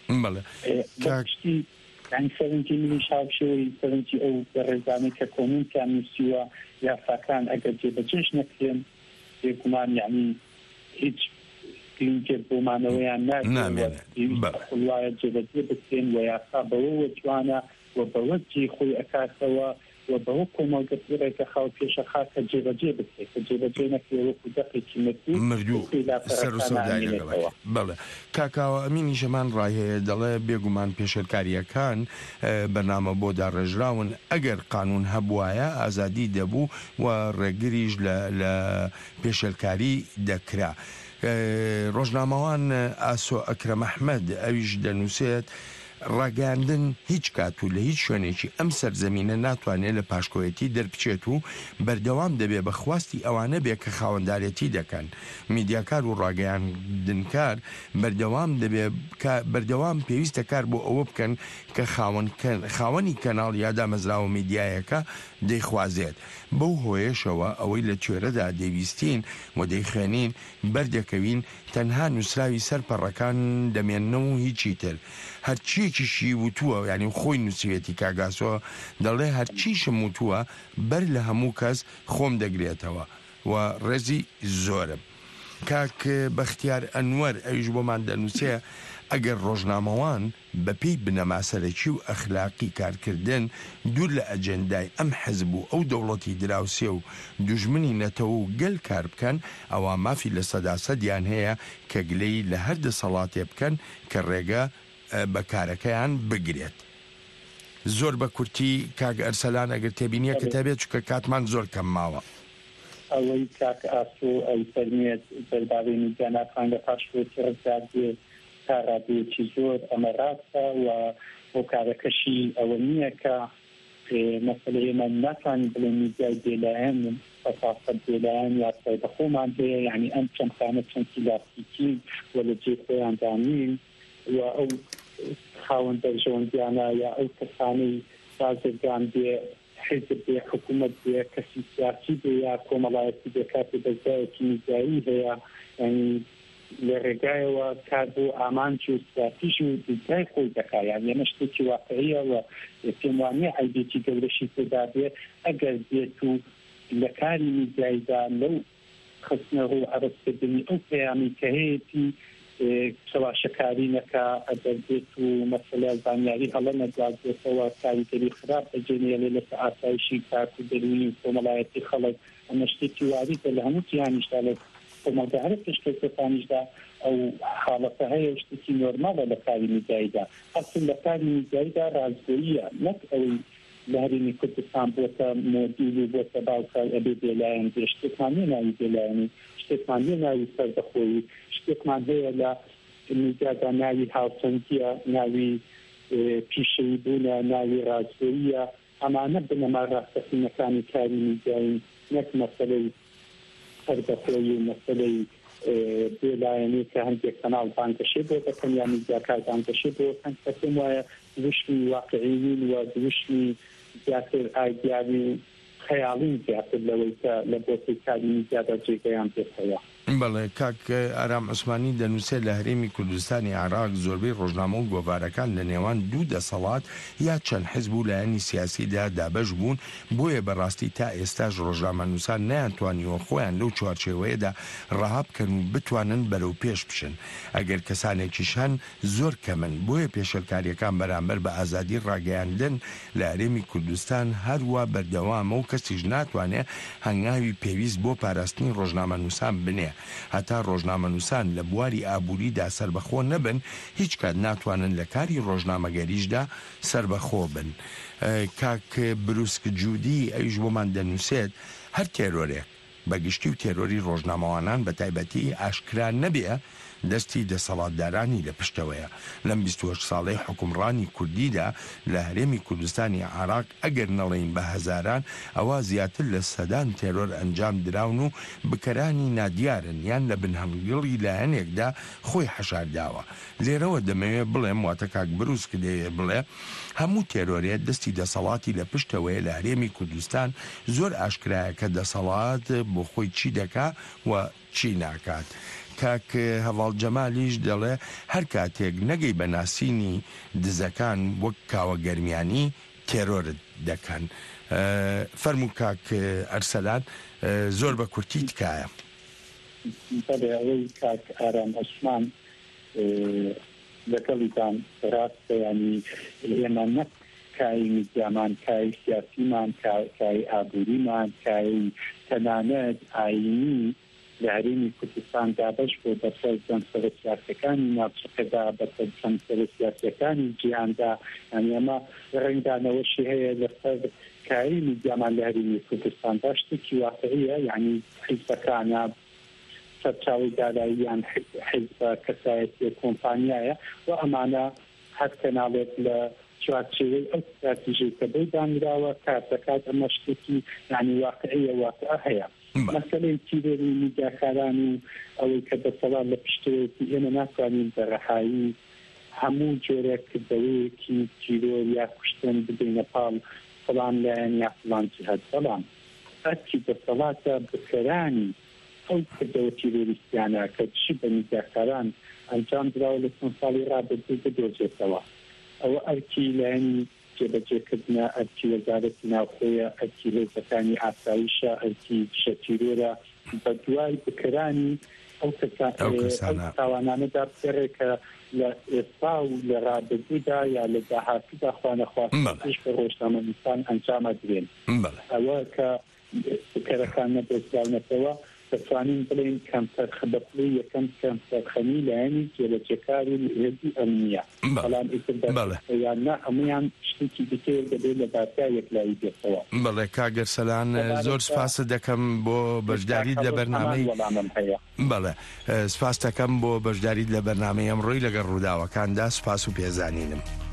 یعنی سەرنجی منیش هاوشێوەی سەرنجی ئەو بەڕێزانەی کە کۆمونتیان نووسیوە یاساکان ئەگەر جێبەجێش نەکرێن بێگومان یعنی هیچ گرنگێت بۆمانەوەیان نابێت وایە جێبەجێ بکرێن و یاسا بەوە جوانە و بەوە جێ خۆی ئەکاتەوە و بەوە کۆمەڵگەڕێکە خاو پێشە خاکە جێبەجێ بکرێت کە جێبەجێ نەکرێ وەکو دەقێکی مردوو سەر و سەودای لەگەڵ. بەڵێ کاکاوە ئەمینی شەمان ڕایهەیە دەڵێ بێگومان پێشێلکاریەکان بەرنامە بۆ داڕێژراون ئەگەر قانون هەبوایە ئازادی دەبوو و ڕێگریش لە پێشێلکاری دەکرا. ڕۆژنامەوان ئاسۆ ئەکرەم ئەحمەد ئەویش دەنووسێت ڕاگەاندن هیچ کات و لە هیچ شوێنێکی ئەم سەرزەمینە ناتوانێت لە پاشکۆیەتی دەربچێت و بەردەوام دەبێت بە خواستی ئەوانە بێ کە خاوەندارەتی دەکەن. میدیاکار و ڕاگەاندنکار بەردەوام پێویستە کار بۆ ئەوە بکەن کە خاوەنی کەناڵ یا دامەزراوە میدیایەکە دەیخوازێت. بەو هۆیشەوە ئەوەی لە توێرەدا دەویستین و دەیخوێنین بەردەکەوین تەنها نووسراوی سەرپەڕەکان دەمێننەوە و هیچی تر. هەرچیەکیشی وتووە یعنی خۆی نووسێتی کاگاسۆ دەڵێ هەرچیشم وتووە بەر لە هەموو کەس خۆم دەگرێتەوە و ڕێزی زۆرم. کاک بەختیار ئەنوەر ئەویش بۆمان دەنووسێ ئەگەر ڕۆژنامەوان بەپێی بنەماسەرەکی و ئەخلاقی کارکردن دوور لە ئەجەندای ئەم حەزب و ئەو دەوڵەتی دراوسێ و دوژمنی نەتەوە و گەل کار بکەن، ئەوە مافی لە سەداسەدیان هەیە کە گلەی لە هەر دەسەڵاتێ بکەن کە ڕێگە بە کارەکەیان بگرێت. زۆر بە کورتی کاک ئەرسەلان ئەگەر تێبینیە کتابێت چکە کاتمان زۆر کەم ماوە. ئەوەی کاک ئاسۆ ئەو فەرمێت دەربارەی میدیا ناتوان لە پاشکۆیەتی ڕزگاردێت تا ڕادیۆکی زۆر ئەمە ڕاستە و بۆ کارەکەشی ئەوە نییە کە مەسەلە ئێمە ناتوانین بڵێن میدیای بێلایەن بەساسەد بێلایەن یاسای بەخۆمان هەیە، یعنی ئەم چەند خانە چەندی لاستیکی و لە جێ خۆیان دانین و ئەو خاوەندە ژەوەندیانە یا ئەو کەسانەی بازرگان بێ حزب بێ حکوومەت بێ کەسی سیاسی بێ یا کۆمەڵایەتی بێ کاتی بەزایەکی میدیایی هەیە، یعنی لە ڕێگایەوە کار بۆ ئامانج و استراتیژ و دیزای خۆی دەکایان ئێمە شتێکی واقعیەوە پێم وانێ عیبێکی گەورەشی تێدا بێ ئەگەر بێت و لە کاری میدیایدا لەو خستنە ڕوو عەرزکردنی ئەو پەیامی کە هەیەی چەواشەکاری نەکا ئەگەر بێت و مەسەلە زانیاری هەڵە نەدوازێتەوە کاریگەری خراپ بەجێنێڵێ لەسەر ئاسایشی کارکردنی کۆمەڵایەتی خەڵک ئەمە شتێکی واریتە لە هەموو جیهانیشدا لە کۆمەلگارە پێشکەوتەکانیشدا ئەو حاڵەتە هەیە شتێکی نۆرمالە لە کاری میدیایدا ئەسڵ لە کاری میدیایدا ڕازگۆییە نەک ئەوەی لە هەرێمی کوردستان بۆتە مۆدیل و بۆتە باوکە ئەبێ بێلایەن بێ شتێکمان هەیە ناوی بێلایەنی شتێکمان هەیە ناوی سەردەخۆیی شتێکمان هەیە لە میدیادا ناوی هاوسەنگیە ناوی پیشەیی بوونە ناوی ڕازگۆییە ئەمانە بنەما ڕاستەقینەکانی کاری میدیایی نەک مەسەلەی سەردەخۆیی و مەسەلەی بێلایەنی کە هەندێک کەناڵ بانگەشێ بۆ دەکەن یا میدیاکار بانگەشێ بۆ کەن پێم وایە دوشمی واقعیین و دوشمی زیاتر ئایدیاوی خەیاڵین زیاتر لەوەی کە لە بۆتی کاری میدیادا جێگەیان پێکەوە. بەڵێ کاک ئارام عوسمانی دەنووسێت لە هەرێمی کوردستانی عێراق زۆربەی ڕۆژنامە و گۆڤارەکان لە نێوان دوو دەسەڵات یا چەند حیزب و لایەنی سیاسیدا دابەش بوون بۆیە بەڕاستی تا ئێستاش ڕۆژنامەنووسان نەیانتوانیوە خۆیان لەو چوارچێوەیەدا ڕەها بکەن و بتوانن بەرەو پێش بشن ئەگەر کەسانێکیش هەن زۆر کەمن بۆیە پێشەلکاریەکان بەرامبەر بە ئازادی ڕاگەیاندن لە هەرێمی کوردستان هەروە بەردەوامە و کەسیش ناتوانێت هەنگاوی پێویست بۆ پاراستنی ڕۆژنامەنووسان بنێ هەتا ڕۆژنامەنووسان لە بواری ئابووریدا سربەخۆ نەبن هیچ کات ناتوانن لە کاری ڕۆژنامەگەریشدا سربەخۆ بن. کاک بروسک جوودی ئەویش بۆمان دەنووسێت هەر تێرۆرێک بەگشتی و تێرۆری ڕۆژنامەوانان بە تایبەتی ئاشکرا نەبێ دەستی دەسەڵاتدارانی لە پشتەوەیە لەم 28 ساڵەی حکومڕانی کوردیدا لە هەرێمی کوردستانی عێراق ئەگەر نەڵێین بە هەزاران ئەوە زیاتر لە سەدان تێرۆر ئەنجام دراون و بکەرانی نادیارن یان لە بنهەمگڵی لایەنێکدا خۆی حەشارداوە. لێرەوە دەمەوێت بڵێم واتە کاک بروسک دەیە بڵێ هەموو تێرۆرێت دەستی دەسەڵاتی لە پشتەوەیە لە هەرێمی کوردستان زۆر ئاشکرایە کە دەسەڵات بۆ خۆی چی دەکا و چی ناکات. کاک هەواڵ جەمالیش دەڵێ هەر کاتێک نەگەی بەناسینی دزەکان وەک کاوە گەرمیانی تێرۆرت دەکەن. فەرموو کاک ئەرسەلان زۆر بە کورتی تکایە. بەڵێ ئەوەی کاک ئارام عوسمان لەگەڵیتان ڕاستە ینی ئێمە نەک کای میدیامان کای سیاسیمان کای ئابووریمان کای تەنانەت ئاینی لە هەرێمی کوردستان دابەش بۆ بەسەر جەمسەرە سیاسەکانی ناوچەکەدا بەسەر جەمسەرە سیاسەکانی جیهاندا ئەمە ڕێنگدانەوەشی هەیە لەسەر کاری میدیامان لە هەرێمی کوردستان شتێکی واقعیە یعنی حیزبەکانە سەرچاوی داراییان حیزبە کەسایەتی کۆمپانیایە و ئەمانە هەر کەناڵێک لە چوارچێوەی ئەو استراتیژی کە بۆی دانراوە کار دەکات ئەمە شتێکی یعنی واقعیە واقع هەیە. مەسەلەی تیرۆری میدیاکاران و ئەوەی کە دەسەڵات لە پشتەوەیەتی ئێمە ناتوانین بەڕەحایی هەموو جۆرەکردەوەیەکی تیرۆر یا کوشتن بدەینە پاڵ فڵان لایەن یا فڵان جیهات بەڵام هەرچی دەسەڵاتە بکەرانی ئەو کردەوە تیرۆریستیانە کە چی بە میدیاکاران ئەنجام دراوە لە چەند ساڵی ڕابردوو بدۆزێتەوە ئەوە ئەرکی لایەنی جێبەجێکردنە ئەرکی وەزارەتی ناوخۆیە ئەرکی هێزەکانی ئاسایشە ئەرکی شەتیرۆرە بە دوای بکەرانی ئەو تاوانانەدا بکەڕێکە لە ئێستا و لە ڕابردوودا یا لە داهاتوودا خوانەخواستش بە ڕۆژنامەنووسان ئەنجامە درێن ئەوە کە بکەرەکان نەدۆزراونەتەوە دەتوانین بڵێن کەمتەرخەبەپڵی یەکەم کەمتەرخەمی لایەنی جێبەجێکاری هێزی ئەمنیە بەڵام ئیتردا هەمویان شتێکی دیکەیەک دەبێت لە بارگای یەکلایی بێتەوە. بەڵێ کاگەر سەلان زۆر سپاس دەکەم بۆ بەشداریت لە بەرنامەی بەڵێ سپاس دەکەم بۆ بەشداریت لە بەرنامەی ئەمڕۆی لەگەڵ ڕووداوەکاندا سپاس و پێزانینم.